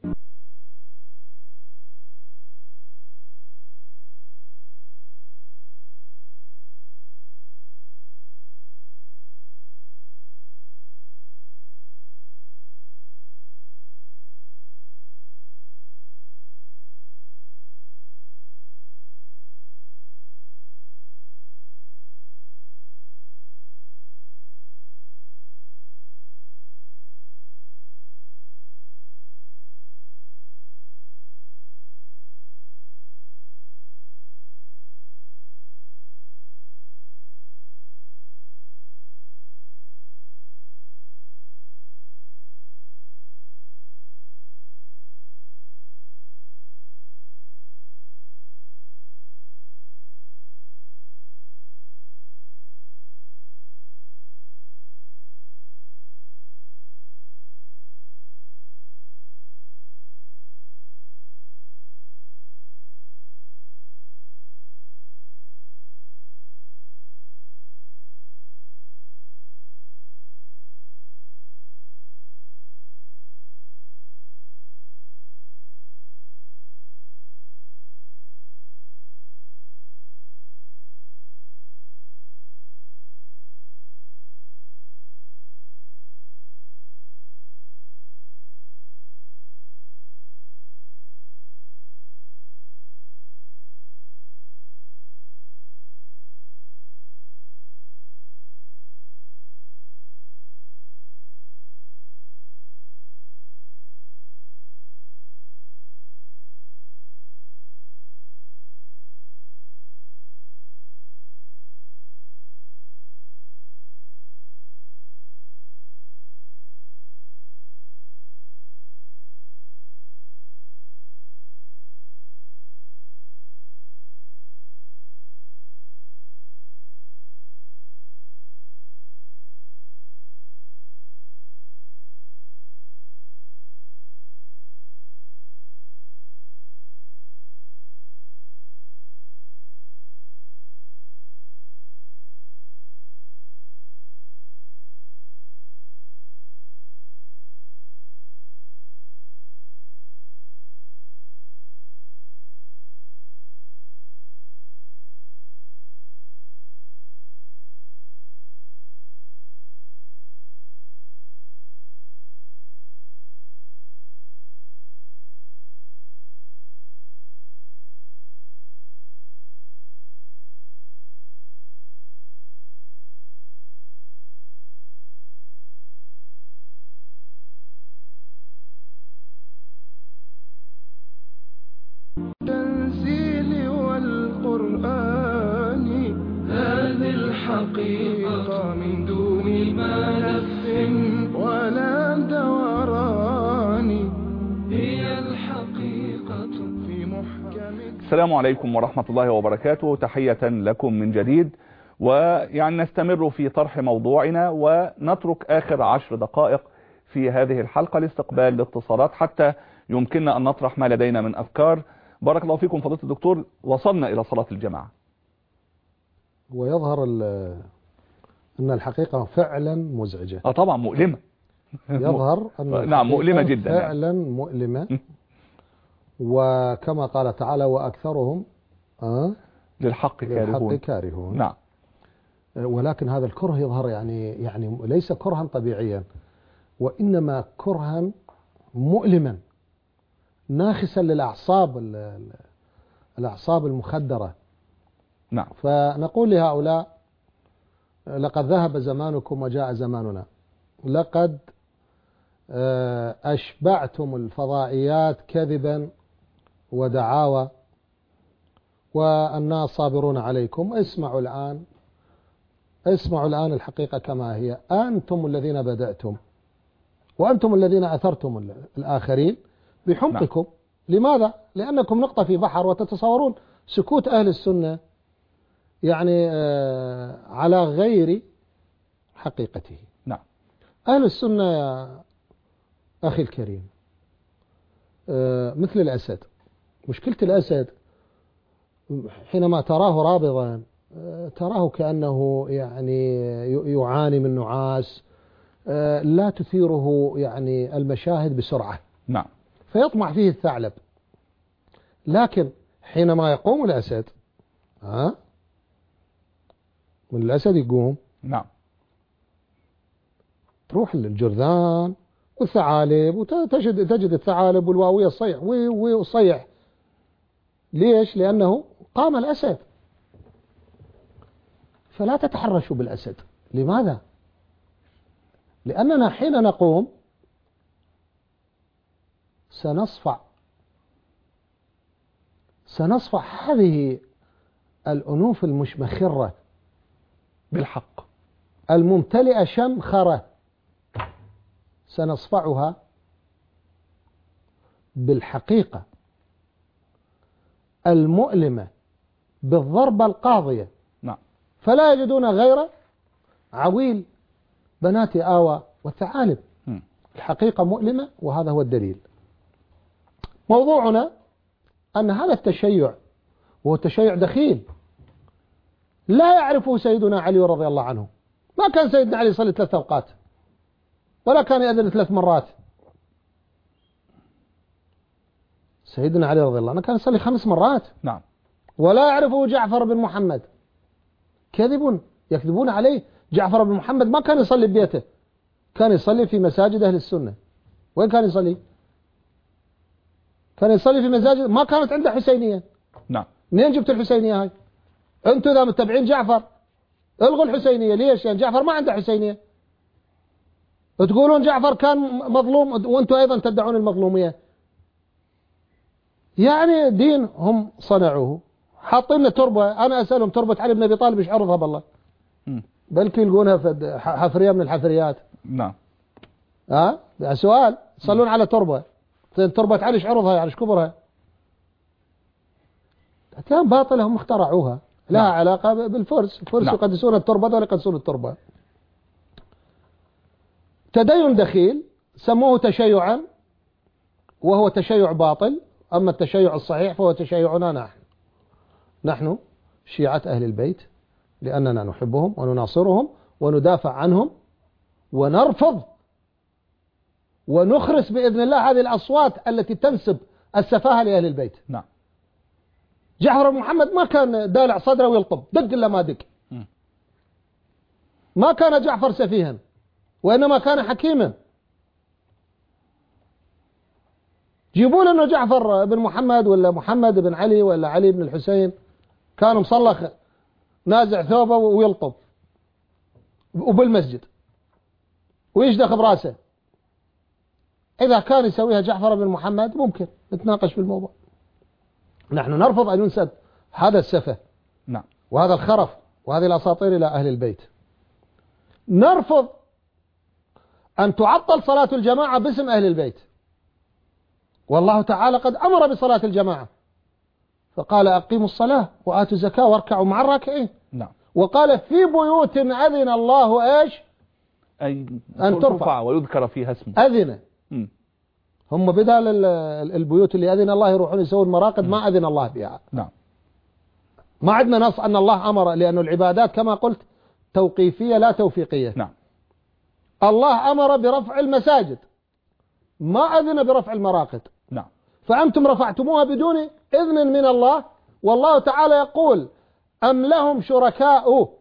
التنزيل والقرآن هذه الحقيقة من دون ملف ولا دوران، هي الحقيقة في محكم. السلام عليكم ورحمة الله وبركاته، تحية لكم من جديد. ويعني نستمر في طرح موضوعنا ونترك آخر عشر دقائق في هذه الحلقة لاستقبال الاتصالات حتى يمكننا أن نطرح ما لدينا من أفكار. بارك الله فيكم فضيلة الدكتور، وصلنا إلى صلاة الجماعة. ويظهر أن الحقيقة فعلا مزعجة. اه طبعا مؤلمة. يظهر أن نعم مؤلمة جدا فعلا يعني. مؤلمة. وكما قال تعالى وأكثرهم آه للحق كارهون. للحق كارهون. نعم. ولكن هذا الكره يظهر يعني يعني ليس كرها طبيعيا، وإنما كرها مؤلما ناخسا للأعصاب الأعصاب المخدرة. نعم. فنقول لهؤلاء لقد ذهب زمانكم وجاء زماننا. لقد أشبعتم الفضائيات كذبا ودعاوى والناس صابرون عليكم. اسمعوا الآن اسمعوا الآن الحقيقة كما هي. أنتم الذين بدأتم وأنتم الذين أثرتم الآخرين بحمقكم. لماذا؟ لأنكم نقطة في بحر وتتصورون سكوت أهل السنة يعني على غير حقيقته. نعم. أهل السنة يا أخي الكريم مثل الأسد. مشكلة الأسد حينما تراه رابضا تراه كأنه يعني يعاني من نعاس، لا تثيره يعني المشاهد بسرعة. نعم. فيطمع فيه الثعلب. لكن حينما يقوم الأسد ها من الأسد يقوم. نعم. تروح للجرذان والثعالب وتجد تجد الثعالب والواوية الصيح وصيح. ليش؟ لأنه قام الأسد. فلا تتحرشوا بالأسد. لماذا؟ لأننا حين نقوم سنصفع سنصفع هذه الأنوف المشمخرة بالحق الممتلئة شمخرة، سنصفعها بالحقيقة المؤلمة بالضربة القاضية. نعم. فلا يجدون غير عويل بنات آوى والثعالب. م. الحقيقة مؤلمة وهذا هو الدليل. موضوعنا أن هذا التشيع وهو تشيع دخيل لا يعرفه سيدنا علي رضي الله عنه. ما كان سيدنا علي يصلي ثلاث أوقات ولا كان يأذن ثلاث مرات. سيدنا علي رضي الله عنه كان يصلي خمس مرات. نعم. ولا يعرفه جعفر بن محمد. كذب يكذبون عليه. جعفر بن محمد ما كان يصلي ببيته، كان يصلي في مساجد أهل السنة. وين كان يصلي؟ كان يصلي في مساجد ما كانت عنده حسينية. نعم. منين جبت الحسينية هاي؟ أنتوا إذا متبعين جعفر الغوا الحسينية. ليش؟ يعني جعفر ما عنده حسينية. تقولون جعفر كان مظلوم وأنتوا أيضا تدعون المظلومية. يعني دين هم صنعوه حاطين تربة. أنا أسألهم تربة علي بن أبي طالب إيش عرضها بالله؟ بلكي يلقونها في حفرية من الحفريات. نعم. ها أه؟ سؤال. يصلون على تربة. تربة علي إيش عرضها يعني إيش كبرها؟ كان باطلة هم اخترعوها. لها نعم. علاقة بالفرس. الفرس نعم. يقدسون التربة ولا يقدسون التربة. تدين دخيل سموه تشيعا وهو تشيع باطل. أما التشيع الصحيح فهو تشيعنا نحن. نحن شيعة أهل البيت لأننا نحبهم ونناصرهم وندافع عنهم ونرفض ونخرس بإذن الله هذه الأصوات التي تنسب السفاهة لأهل البيت. نعم. جعفر بن محمد ما كان دالع صدره ويلطب دق إلا ما دق. ما كان جعفر سفيها وإنما كان حكيما. جيبوا لنا جعفر بن محمد ولا محمد بن علي ولا علي بن الحسين كان مصلخ نازع ثوبه ويلطب وبالمسجد ويشدخ براسه. إذا كان يسويها جعفر بن محمد ممكن نتناقش في الموضوع. نحن نرفض أن ينسب هذا السفه نعم. وهذا الخرف وهذه الأساطير إلى أهل البيت. نرفض أن تعطل صلاة الجماعة باسم أهل البيت. والله تعالى قد أمر بصلاة الجماعة فقال أقيموا الصلاة وآتوا الزكاة واركعوا مع الراكعين. نعم. وقال في بيوت أذن الله إيش أي أن ترفع ويذكر فيها اسمه. أذن. م. هم بدال البيوت اللي أذن الله يروحون يسوون مراقد ما أذن الله بها. نعم. ما عندنا نص أن الله أمر لأن العبادات كما قلت توقيفية لا توفيقية. نعم. الله أمر برفع المساجد ما أذن برفع المراقد. نعم. فأنتم رفعتموها بدون إذن من الله. والله تعالى يقول أم لهم شركاء.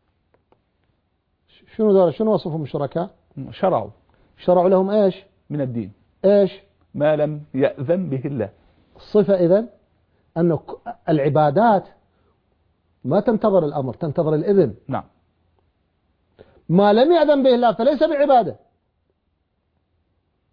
شنو ذلك؟ شنو وصفهم الشركاء؟ شرعوا شرعوا لهم إيش من الدين؟ إيش ما لم يأذن به الله. الصفة إذن أن العبادات ما تنتظر الأمر تنتظر الإذن. نعم. ما لم يأذن به الله فليس بعبادة.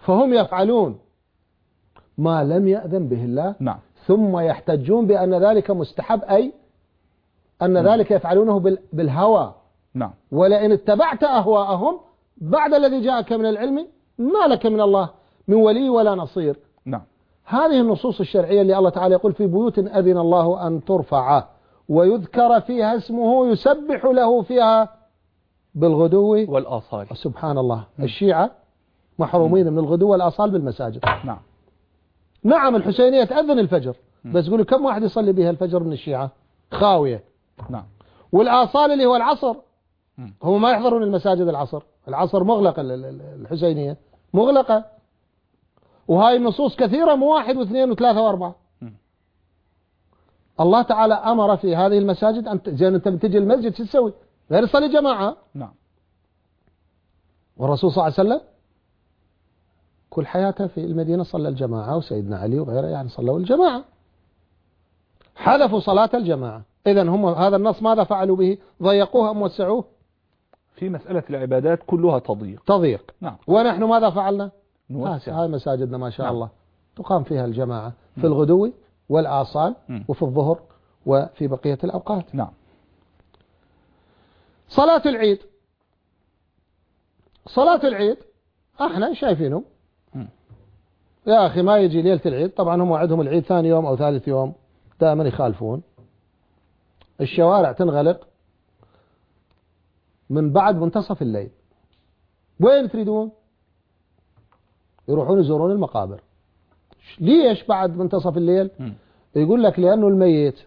فهم يفعلون ما لم يأذن به الله. نعم. ثم يحتجون بأن ذلك مستحب، أي أن نعم. ذلك يفعلونه بالهوى. نعم. ولئن اتبعت أهواءهم بعد الذي جاءك من العلم ما لك من الله من ولي ولا نصير. نعم. هذه النصوص الشرعية اللي الله تعالى يقول في بيوت أذن الله أن ترفع ويذكر فيها اسمه يسبح له فيها بالغدو والآصال. سبحان الله. الشيعة محرومين من الغدو والآصال بالمساجد. نعم. نعم الحسينية تأذن الفجر، بس يقولوا كم واحد يصلي بها الفجر من الشيعة؟ خاوية. نعم. والآصال اللي هو العصر هم ما يحضرون المساجد. العصر العصر مغلقة، الحسينية مغلقة. وهاي النصوص كثيرة، مو واحد واثنين وثلاثة واربعة. الله تعالى أمر في هذه المساجد أن زين أنت بتجي المسجد شو تسوي؟ غير تصلي جماعة. نعم. والرسول صلى الله عليه وسلم كل حياته في المدينة صلى الجماعة، وسيدنا علي وغيره يعني صلوا الجماعة، حذفوا صلاة الجماعة. إذن هم هذا النص ماذا فعلوا به؟ ضيقوه أم وسعوه؟ في مسألة العبادات كلها تضييق. تضييق. نعم. ونحن ماذا فعلنا؟ نوسع. هاي مساجدنا ما شاء نعم. الله تقام فيها الجماعة في الغدو والآصال وفي الظهر وفي بقية الأوقات. نعم. صلاة العيد، صلاة العيد احنا شايفينهم يا أخي ما يجي ليلة العيد، طبعا هم وعدهم العيد ثاني يوم أو ثالث يوم، دائما يخالفون. الشوارع تنغلق من بعد منتصف الليل. وين تريدون؟ يروحون يزورون المقابر. ليش بعد منتصف الليل؟ م. يقول لك لأنه الميت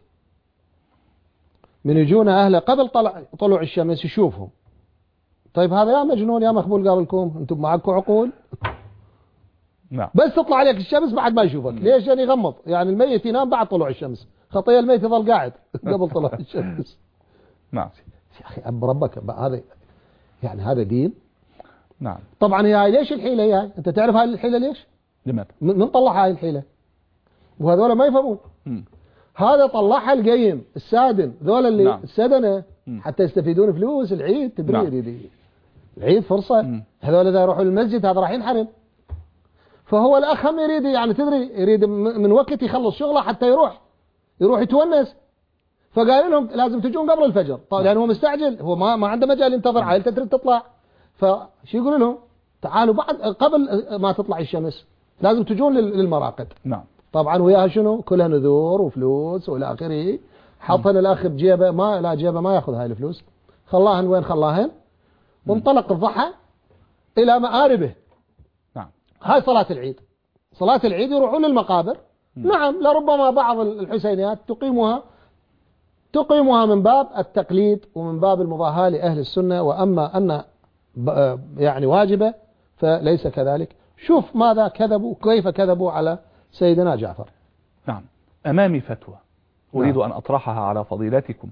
من يجون أهله قبل طلع طلوع الشمس يشوفهم. طيب هذا يا مجنون يا مخبول قابلكم، أنتم معكم عقول؟ نعم. بس تطلع عليك الشمس بعد ما يشوفك. ليش؟ يعني يغمض، يعني الميت ينام بعد طلوع الشمس، خطية الميت يظل قاعد قبل طلوع الشمس. نعم. يا أخي أب ربك هذا يعني هذا دين؟ نعم. طبعا هي ليش الحيلة هي؟ أنت تعرف هاي الحيلة ليش؟ لماذا؟ من طلع هاي الحيلة؟ وهذول ما يفهمون. م. هذا طلعها القيم السادن، ذول اللي نعم. السدنة م. حتى يستفيدون فلوس العيد. تدري نعم. يريد العيد فرصة. م. هذول إذا يروحوا للمسجد هذا راح ينحرم. فهو الأخ هم يريد يعني تدري يريد من وقت يخلص شغله حتى يروح يروح يتونس. فقال لهم لازم تجون قبل الفجر. طيب لأنه هو مستعجل، هو ما ما عنده مجال ينتظر عائلته تريد تطلع. فشو يقول لهم؟ تعالوا بعد قبل ما تطلع الشمس لازم تجون للمراقد. نعم. طبعا وياها شنو؟ كلها نذور وفلوس والى اخره. حطن الاخ بجيبه، ما لا جيبه ما ياخذ هاي الفلوس، خلاهن وين خلاهن، وانطلق الضحى الى مآربه. نعم. هاي صلاة العيد. صلاة العيد يروحون للمقابر. م. نعم لربما بعض الحسينيات تقيمها تقيمها من باب التقليد ومن باب المضاهاة لأهل السنة، وأما أن يعني واجبة فليس كذلك. شوف ماذا كذبوا، كيف كذبوا على سيدنا جعفر. نعم. أمامي فتوى أريد نعم. أن أطرحها على فضيلتكم.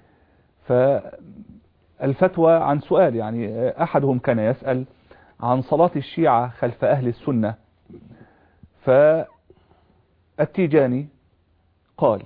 فالفتوى عن سؤال، يعني أحدهم كان يسأل عن صلاة الشيعة خلف أهل السنة، فالتيجاني قال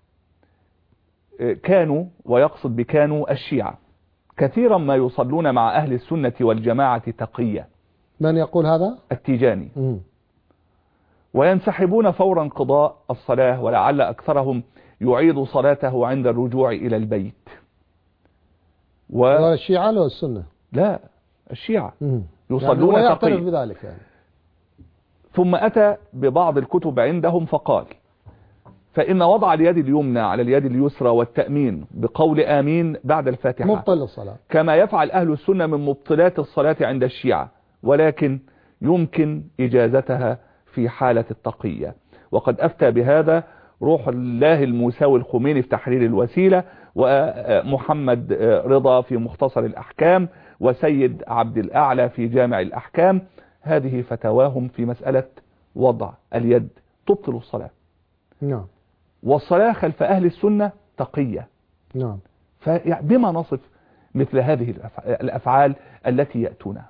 كانوا، ويقصد بكانوا الشيعة، كثيرا ما يصلون مع أهل السنة والجماعة تقية. من يقول هذا؟ التيجاني. م. وينسحبون فور انقضاء الصلاة، ولعل أكثرهم يعيد صلاته عند الرجوع إلى البيت. و... الشيعة ولا السنة؟ لا الشيعة. م. يصلون يعني تقية. بذلك يعني. ثم أتى ببعض الكتب عندهم فقال فإن وضع اليد اليمنى على اليد اليسرى والتأمين بقول آمين بعد الفاتحة مبطل الصلاة، كما يفعل أهل السنة من مبطلات الصلاة عند الشيعة، ولكن يمكن إجازتها في حالة التقية. وقد أفتى بهذا روح الله الموسوي الخميني في تحرير الوسيلة، ومحمد رضا في مختصر الأحكام، وسيد عبد الأعلى في جامع الأحكام. هذه فتواهم في مسألة وضع اليد تبطل الصلاة. نعم. والصلاة خلف أهل السنة تقية. نعم. فبما نصف مثل هذه الأفعال التي يأتونها؟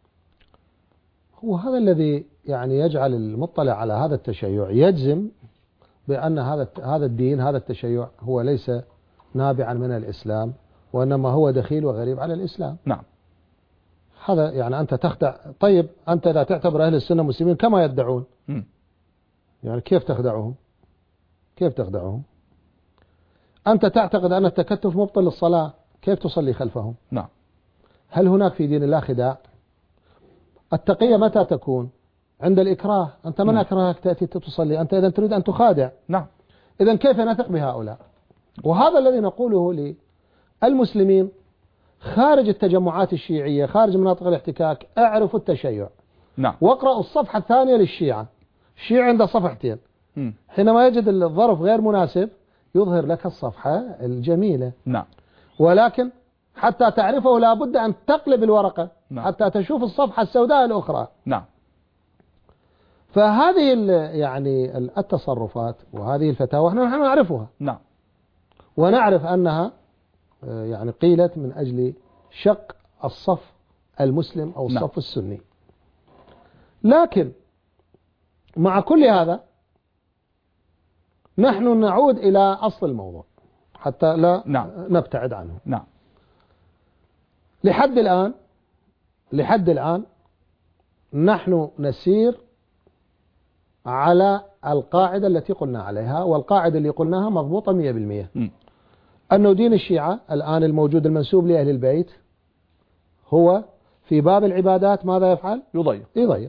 هو هذا الذي يعني يجعل المطلع على هذا التشيع يجزم بأن هذا هذا الدين، هذا التشيع هو ليس نابعا من الإسلام، وإنما هو دخيل وغريب على الإسلام. نعم. هذا يعني أنت تخدع. طيب أنت لا تعتبر أهل السنة مسلمين كما يدعون، م. يعني كيف تخدعهم؟ كيف تخدعهم؟ أنت تعتقد أن التكتف مبطل للصلاة، كيف تصلي خلفهم؟ نعم. هل هناك في دين الله خداع؟ التقية متى تكون؟ عند الإكراه. أنت من أكرهك تأتي تصلي؟ أنت إذا تريد أن تخادع. نعم. إذا كيف نثق بهؤلاء؟ وهذا الذي نقوله للمسلمين خارج التجمعات الشيعية، خارج مناطق الاحتكاك، اعرفوا التشيع. نعم. واقرأوا الصفحة الثانية للشيعة. الشيعة عنده صفحتين، م. حينما يجد الظرف غير مناسب يظهر لك الصفحة الجميلة. نعم. ولكن حتى تعرفه لابد أن تقلب الورقة. نعم. حتى تشوف الصفحة السوداء الأخرى. نعم. فهذه يعني التصرفات وهذه الفتاوى نحن نعرفها. نعم. ونعرف أنها يعني قيلت من أجل شق الصف المسلم أو الصف نعم. السني. لكن مع كل هذا نحن نعود إلى أصل الموضوع حتى لا نعم. نبتعد عنه. نعم. لحد الآن لحد الآن نحن نسير على القاعدة التي قلنا عليها، والقاعدة اللي قلناها مضبوطة مئة بالمئة. م. أنه دين الشيعة الآن الموجود المنسوب لأهل البيت هو في باب العبادات ماذا يفعل؟ يضيق. يضيق.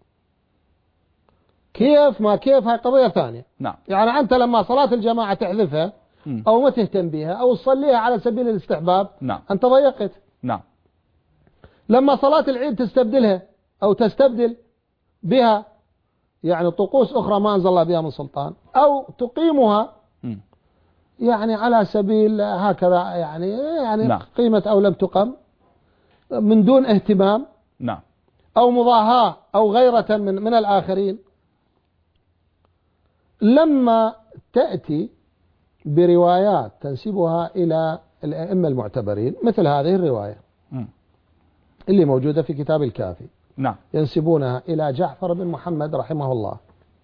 كيف ما كيف هاي قضية ثانية. نعم. يعني أنت لما صلاة الجماعة تحذفها م. أو ما تهتم بها أو تصليها على سبيل الاستحباب نعم. أنت ضيقت. نعم. لما صلاة العيد تستبدلها أو تستبدل بها يعني طقوس أخرى ما أنزل الله بها من سلطان، أو تقيمها م. يعني على سبيل هكذا يعني يعني نعم. قيمة أو لم تقم من دون اهتمام نعم. أو مضاهاة أو غيرة من من الآخرين. لما تأتي بروايات تنسبها إلى الأئمة المعتبرين مثل هذه الرواية م. اللي موجودة في كتاب الكافي نعم. ينسبونها إلى جعفر بن محمد رحمه الله،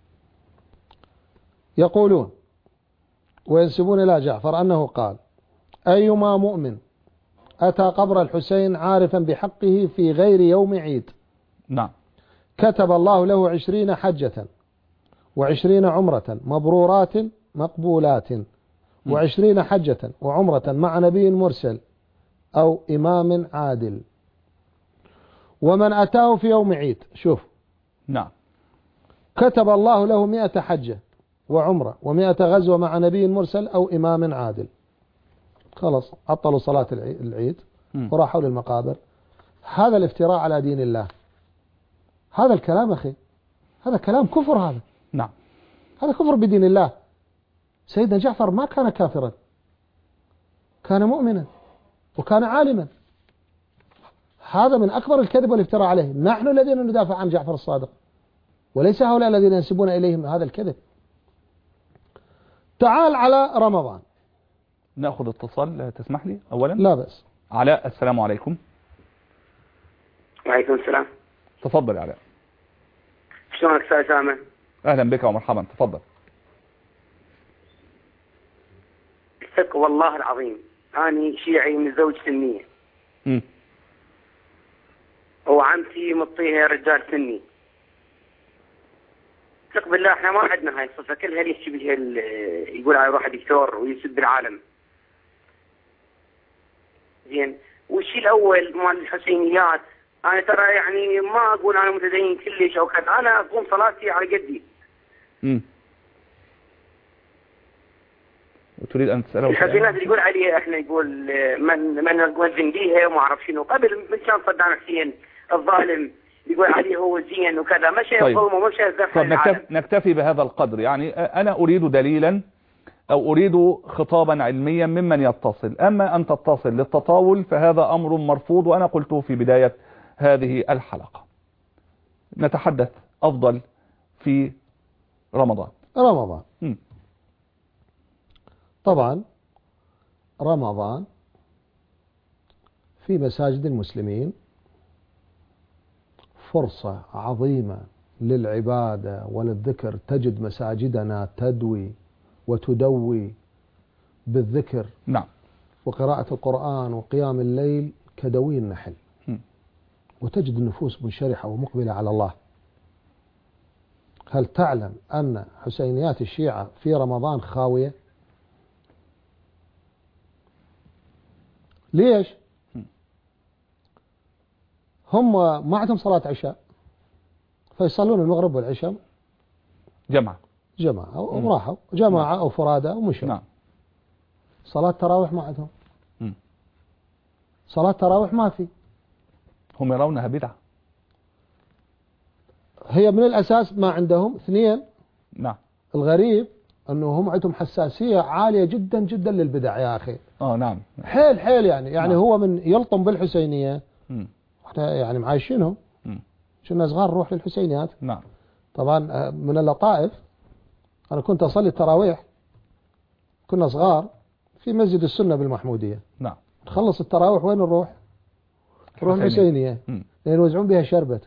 يقولون وينسبون إلى جعفر أنه قال: أيما مؤمن أتى قبر الحسين عارفا بحقه في غير يوم عيد نعم. كتب الله له عشرين حجة وعشرين عمرة مبرورات مقبولات وعشرين حجة وعمرة مع نبي مرسل أو إمام عادل. ومن أتاه في يوم عيد شوف نعم كتب الله له مئة حجة وعمرة ومئة غزوة مع نبي مرسل أو إمام عادل. خلص عطلوا صلاة العيد وراحوا للمقابر. هذا الافتراء على دين الله، هذا الكلام أخي هذا كلام كفر. هذا نعم هذا كفر بدين الله. سيدنا جعفر ما كان كافرا، كان مؤمنا وكان عالما. هذا من أكبر الكذب والافتراء عليه. نحن الذين ندافع عن جعفر الصادق وليس هؤلاء الذين ينسبون إليهم هذا الكذب. تعال على رمضان. نأخذ اتصال تسمح لي أولا؟ لا بأس. علاء السلام عليكم. وعليكم السلام. تفضل يا علاء. شلونك أستاذ أسامة؟ أهلا بك ومرحبا، تفضل. ثق والله العظيم أنا شيعي متزوج سنية. امم وعمتي مطيها رجال سني. ثق بالله احنا ما عندنا هاي الصفة، كلها اللي يشبه يقول على روحه دكتور ويسب العالم. زين، والشيء الأول مال الحسينيات أنا ترى يعني ما أقول أنا متدين كلش أو كذا، أنا أقوم صلاتي على قدي. امم وتريد أن تسأله الحسينات اللي يقول عليه احنا يقول من من نوزن بيها وما أعرف شنو، قبل من كان صدام حسين الظالم يقول عليه هو زين وكذا، مشى طيب. قومه ومشى دخل طيب نكتفي, نكتفي بهذا القدر. يعني أنا أريد دليلا أو أريد خطابا علميا ممن يتصل. أما أن تتصل للتطاول فهذا أمر مرفوض، وأنا قلته في بداية هذه الحلقة. نتحدث أفضل في رمضان. رمضان م. طبعا رمضان في مساجد المسلمين فرصة عظيمة للعبادة وللذكر. تجد مساجدنا تدوي وتدوي بالذكر نعم. وقراءة القرآن وقيام الليل كدوي النحل. م. وتجد النفوس منشرحة ومقبلة على الله. هل تعلم أن حسينيات الشيعة في رمضان خاوية؟ ليش؟ هم ما عندهم صلاة عشاء، فيصلون المغرب والعشاء جماعة جماعة وراحوا جماعة أو فرادى ومشوا. نعم. صلاة تراويح ما عندهم. م. صلاة تراويح ما في. هم يرونها بدعة. هي من الأساس ما عندهم. اثنين، نعم، الغريب أنه هم عندهم حساسية عالية جدا جدا للبدع يا أخي. اه نعم، حيل حيل يعني يعني نعم. هو من يلطم بالحسينية. م. احنا يعني معايشينهم، كنا صغار نروح للحسينيات. نعم. طبعا من اللطائف، أنا كنت أصلي التراويح كنا صغار في مسجد السنة بالمحمودية. نعم. نخلص التراويح وين نروح؟ نروح الحسينية لأن يوزعون بها شربت.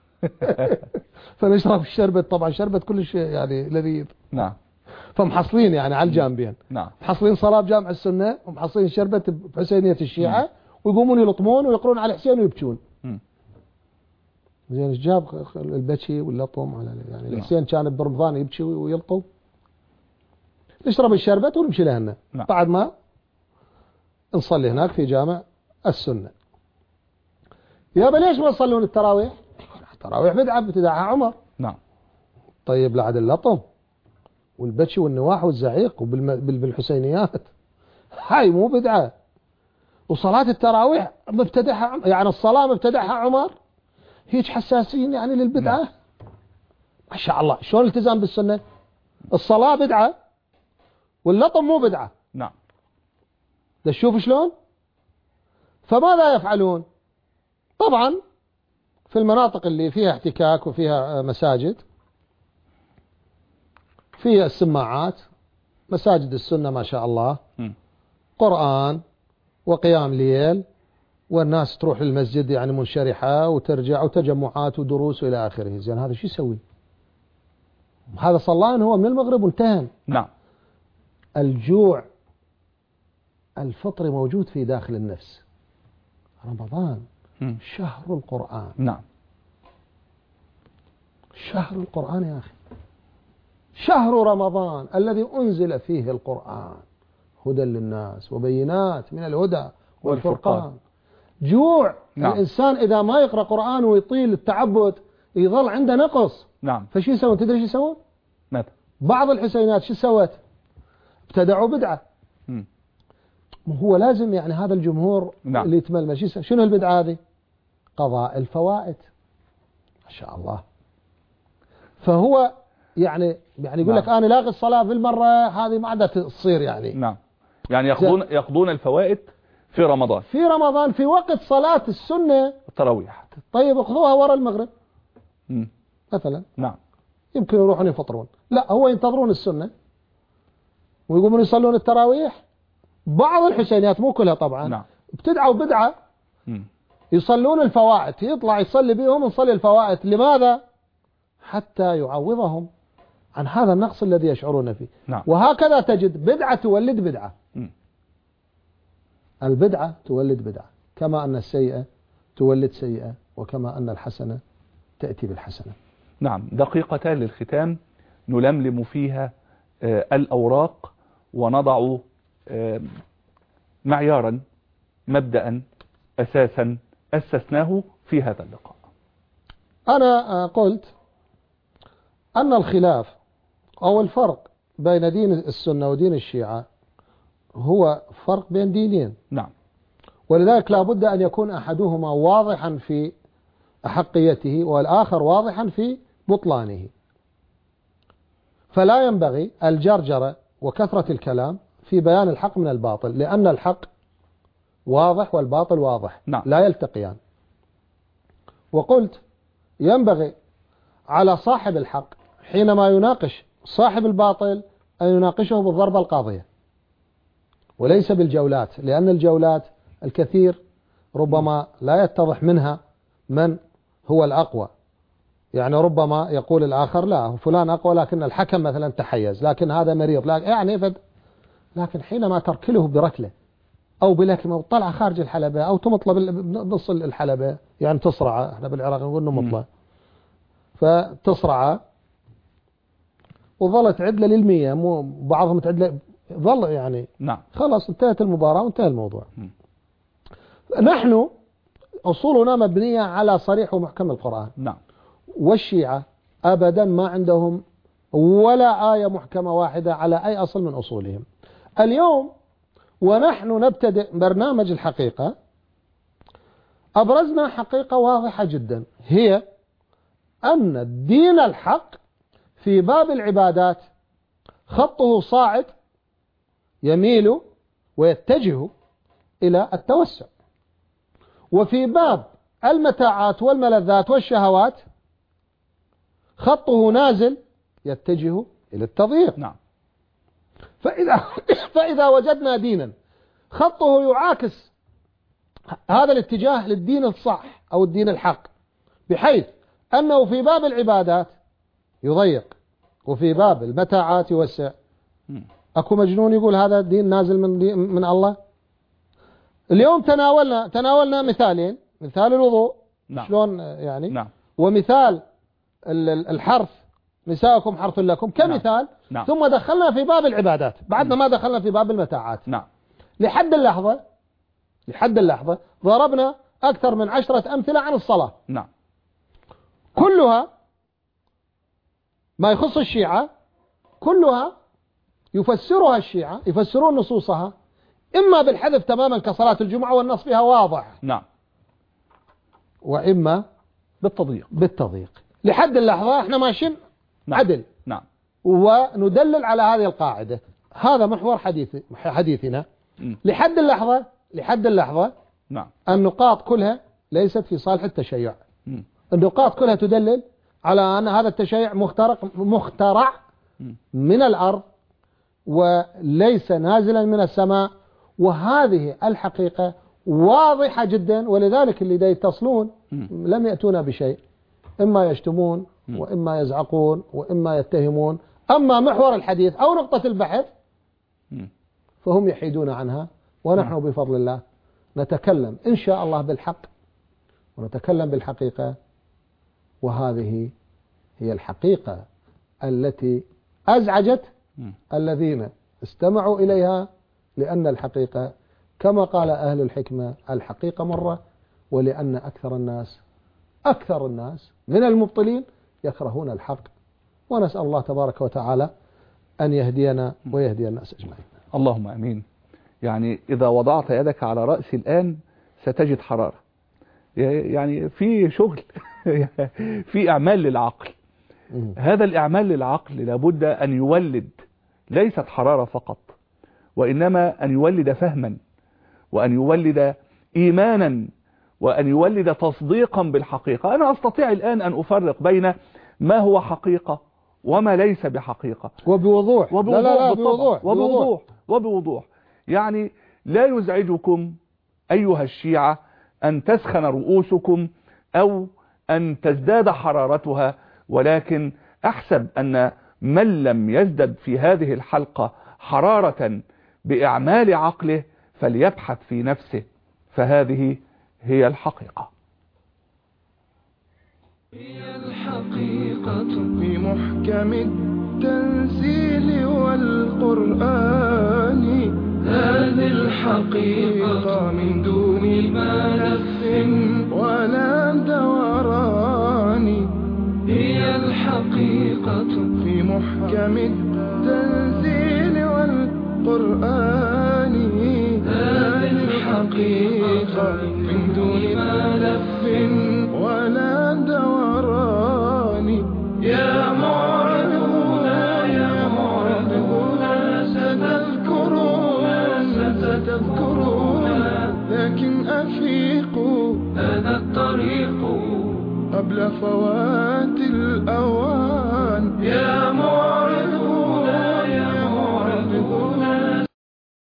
فنشرب الشربت، طبعا شربت كل شيء يعني لذيذ. نعم. فمحصلين يعني على الجانبين. نعم. محصلين صلاة بجامع السنة ومحصلين شربت بحسينية الشيعة. م. ويقومون يلطمون ويقرون على الحسين ويبكون. زين ايش جاب البكي واللطم على يعني الحسين كان برمضان يبكي ويلطم. نشرب الشربت ونمشي لهنا. نعم. بعد ما نصلي هناك في جامع السنة. يا ليش ما يصلون التراويح؟ التراويح بدعة ابتدعها عمر. نعم. طيب لعد اللطم والبكي والنواح والزعيق وبالحسينيات هاي مو بدعة. وصلاة التراويح مبتدعها يعني الصلاة مبتدعها عمر. هيك حساسين يعني للبدعة. نعم. ما شاء الله شلون التزام بالسنة. الصلاة بدعة واللطم مو بدعة. نعم. ده شوف شلون. فماذا يفعلون؟ طبعا في المناطق اللي فيها احتكاك وفيها مساجد فيها السماعات، مساجد السنة ما شاء الله، م. قرآن وقيام ليل، والناس تروح للمسجد يعني منشرحة وترجع وتجمعات ودروس وإلى آخره. زين هذا شو يسوي؟ هذا صلان هو من المغرب وانتهى. نعم. الجوع الفطري موجود في داخل النفس. رمضان م. شهر القرآن. نعم. شهر القرآن يا أخي. شهر رمضان الذي أنزل فيه القرآن هدى للناس وبينات من الهدى والفرقان. جوع. نعم. الإنسان إذا ما يقرأ قرآن ويطيل التعبد يظل عنده نقص. نعم. فشي يسوون؟ تدري شو يسوون؟ ماذا؟ بعض الحسينات شو سوت؟ ابتدعوا بدعة. م. هو لازم يعني هذا الجمهور. نعم. اللي يتململ شنو البدعة هذه؟ قضاء الفوائد. ما شاء الله. فهو يعني يعني يقول. نعم. لك أنا لاغي الصلاة في المرة هذه ما عادة تصير يعني. نعم. يعني يقضون يقضون الفوائد في رمضان. في رمضان في وقت صلاة السنة التراويح. طيب اخذوها ورا المغرب. م. مثلا. نعم. يمكن يروحون يفطرون. لا هو ينتظرون السنة ويقومون يصلون التراويح. بعض الحسينيات مو كلها طبعا. نعم. ابتدعوا بدعة. م. يصلون الفوائد، يطلع يصلي بهم ونصلي الفوائد. لماذا؟ حتى يعوضهم عن هذا النقص الذي يشعرون فيه. نعم. وهكذا تجد بدعة تولد بدعة. م. البدعة تولد بدعة، كما أن السيئة تولد سيئة، وكما أن الحسنة تأتي بالحسنة. نعم. دقيقتان للختام نلملم فيها آه الأوراق ونضع آه معيارا مبدأ أساسا أسسناه في هذا اللقاء. أنا قلت أن الخلاف أو الفرق بين دين السنة ودين الشيعة هو فرق بين دينين. نعم. ولذلك لا بد أن يكون أحدهما واضحا في أحقيته والآخر واضحا في بطلانه. فلا ينبغي الجرجرة وكثرة الكلام في بيان الحق من الباطل، لأن الحق واضح والباطل واضح. نعم. لا يلتقيان. وقلت ينبغي على صاحب الحق حينما يناقش صاحب الباطل أن يناقشه بالضربة القاضية وليس بالجولات، لأن الجولات الكثير ربما لا يتضح منها من هو الأقوى. يعني ربما يقول الآخر لا فلان أقوى لكن الحكم مثلا تحيز، لكن هذا مريض، يعني فد. لكن حينما تركله بركلة أو بلكمة وطلع خارج الحلبة أو تمطلة بنص الحلبة، يعني تصرع، احنا بالعراق نقول نمطلة، فتصرع وظلت عدلة للمية، مو بعضهم تعدلة، ظل يعني نعم. خلاص انتهت المباراة وانتهى الموضوع. م. نحن أصولنا مبنية على صريح ومحكم القرآن. نعم. والشيعة أبدا ما عندهم ولا آية محكمة واحدة على أي أصل من أصولهم. اليوم ونحن نبتدئ برنامج الحقيقة أبرزنا حقيقة واضحة جدا، هي أن الدين الحق في باب العبادات خطه صاعد يميل ويتجه إلى التوسع، وفي باب المتاعات والملذات والشهوات خطه نازل يتجه إلى التضييق. نعم. فإذا, فإذا وجدنا دينا خطه يعاكس هذا الاتجاه للدين الصح أو الدين الحق، بحيث أنه في باب العبادات يضيق وفي باب المتاعات يوسع، أكو مجنون يقول هذا الدين نازل من, من الله؟ اليوم تناولنا تناولنا مثالين، مثال الوضوء. نعم. شلون يعني؟ نعم. ومثال الحرث، نساءكم حرث لكم كمثال. نعم. ثم دخلنا في باب العبادات بعدنا ما دخلنا في باب المتاعات. نعم. لحد اللحظة لحد اللحظة ضربنا أكثر من عشرة أمثلة عن الصلاة. نعم. كلها ما يخص الشيعة، كلها يفسرها الشيعة، يفسرون نصوصها إما بالحذف تماما كصلاة الجمعة والنص فيها واضح. نعم. وإما بالتضييق بالتضييق. لحد اللحظة احنا ماشيين. نعم. عدل. نعم. وندلل على هذه القاعدة، هذا محور حديث حديثنا. م. لحد اللحظة لحد اللحظة نعم. النقاط كلها ليست في صالح التشيع. م. النقاط كلها تدلل على أن هذا التشيع مخترق مخترع م. من الأرض وليس نازلا من السماء، وهذه الحقيقة واضحة جدا. ولذلك اللي دا يتصلون م. لم يأتونا بشيء، إما يشتمون م. وإما يزعقون وإما يتهمون. أما محور الحديث أو نقطة البحث م. فهم يحيدون عنها، ونحن م. بفضل الله نتكلم إن شاء الله بالحق ونتكلم بالحقيقة، وهذه هي الحقيقة التي أزعجت م. الذين استمعوا إليها، لأن الحقيقة كما قال أهل الحكمة الحقيقة مرة، ولأن أكثر الناس أكثر الناس من المبطلين يكرهون الحق. ونسأل الله تبارك وتعالى أن يهدينا ويهدي الناس أجمعين. اللهم أمين. يعني إذا وضعت يدك على رأسي الآن ستجد حرارة، يعني في شغل في إعمال للعقل. هذا الإعمال للعقل لابد أن يولد ليست حرارة فقط، وإنما أن يولد فهما، وأن يولد إيمانا، وأن يولد تصديقا بالحقيقة. أنا أستطيع الآن أن أفرق بين ما هو حقيقة وما ليس بحقيقة وبوضوح وبوضوح لا لا لا بوضوح وبوضوح وبوضوح. يعني لا يزعجكم أيها الشيعة أن تسخن رؤوسكم أو أن تزداد حرارتها، ولكن أحسب أن من لم يزدد في هذه الحلقة حرارة بإعمال عقله فليبحث في نفسه، فهذه هي الحقيقة. هي الحقيقة في محكم التنزيل والقرآن، هذه الحقيقة من دون ملف ولا دوران. هي الحقيقة في محكم التنزيل والقرآن، هذه الحقيقة من دون ملف ولا دوران. يا معرضون يا معرضون ستذكرون ستذكرون، لكن أفيقوا، هذا الطريق قبل فوات الأوان.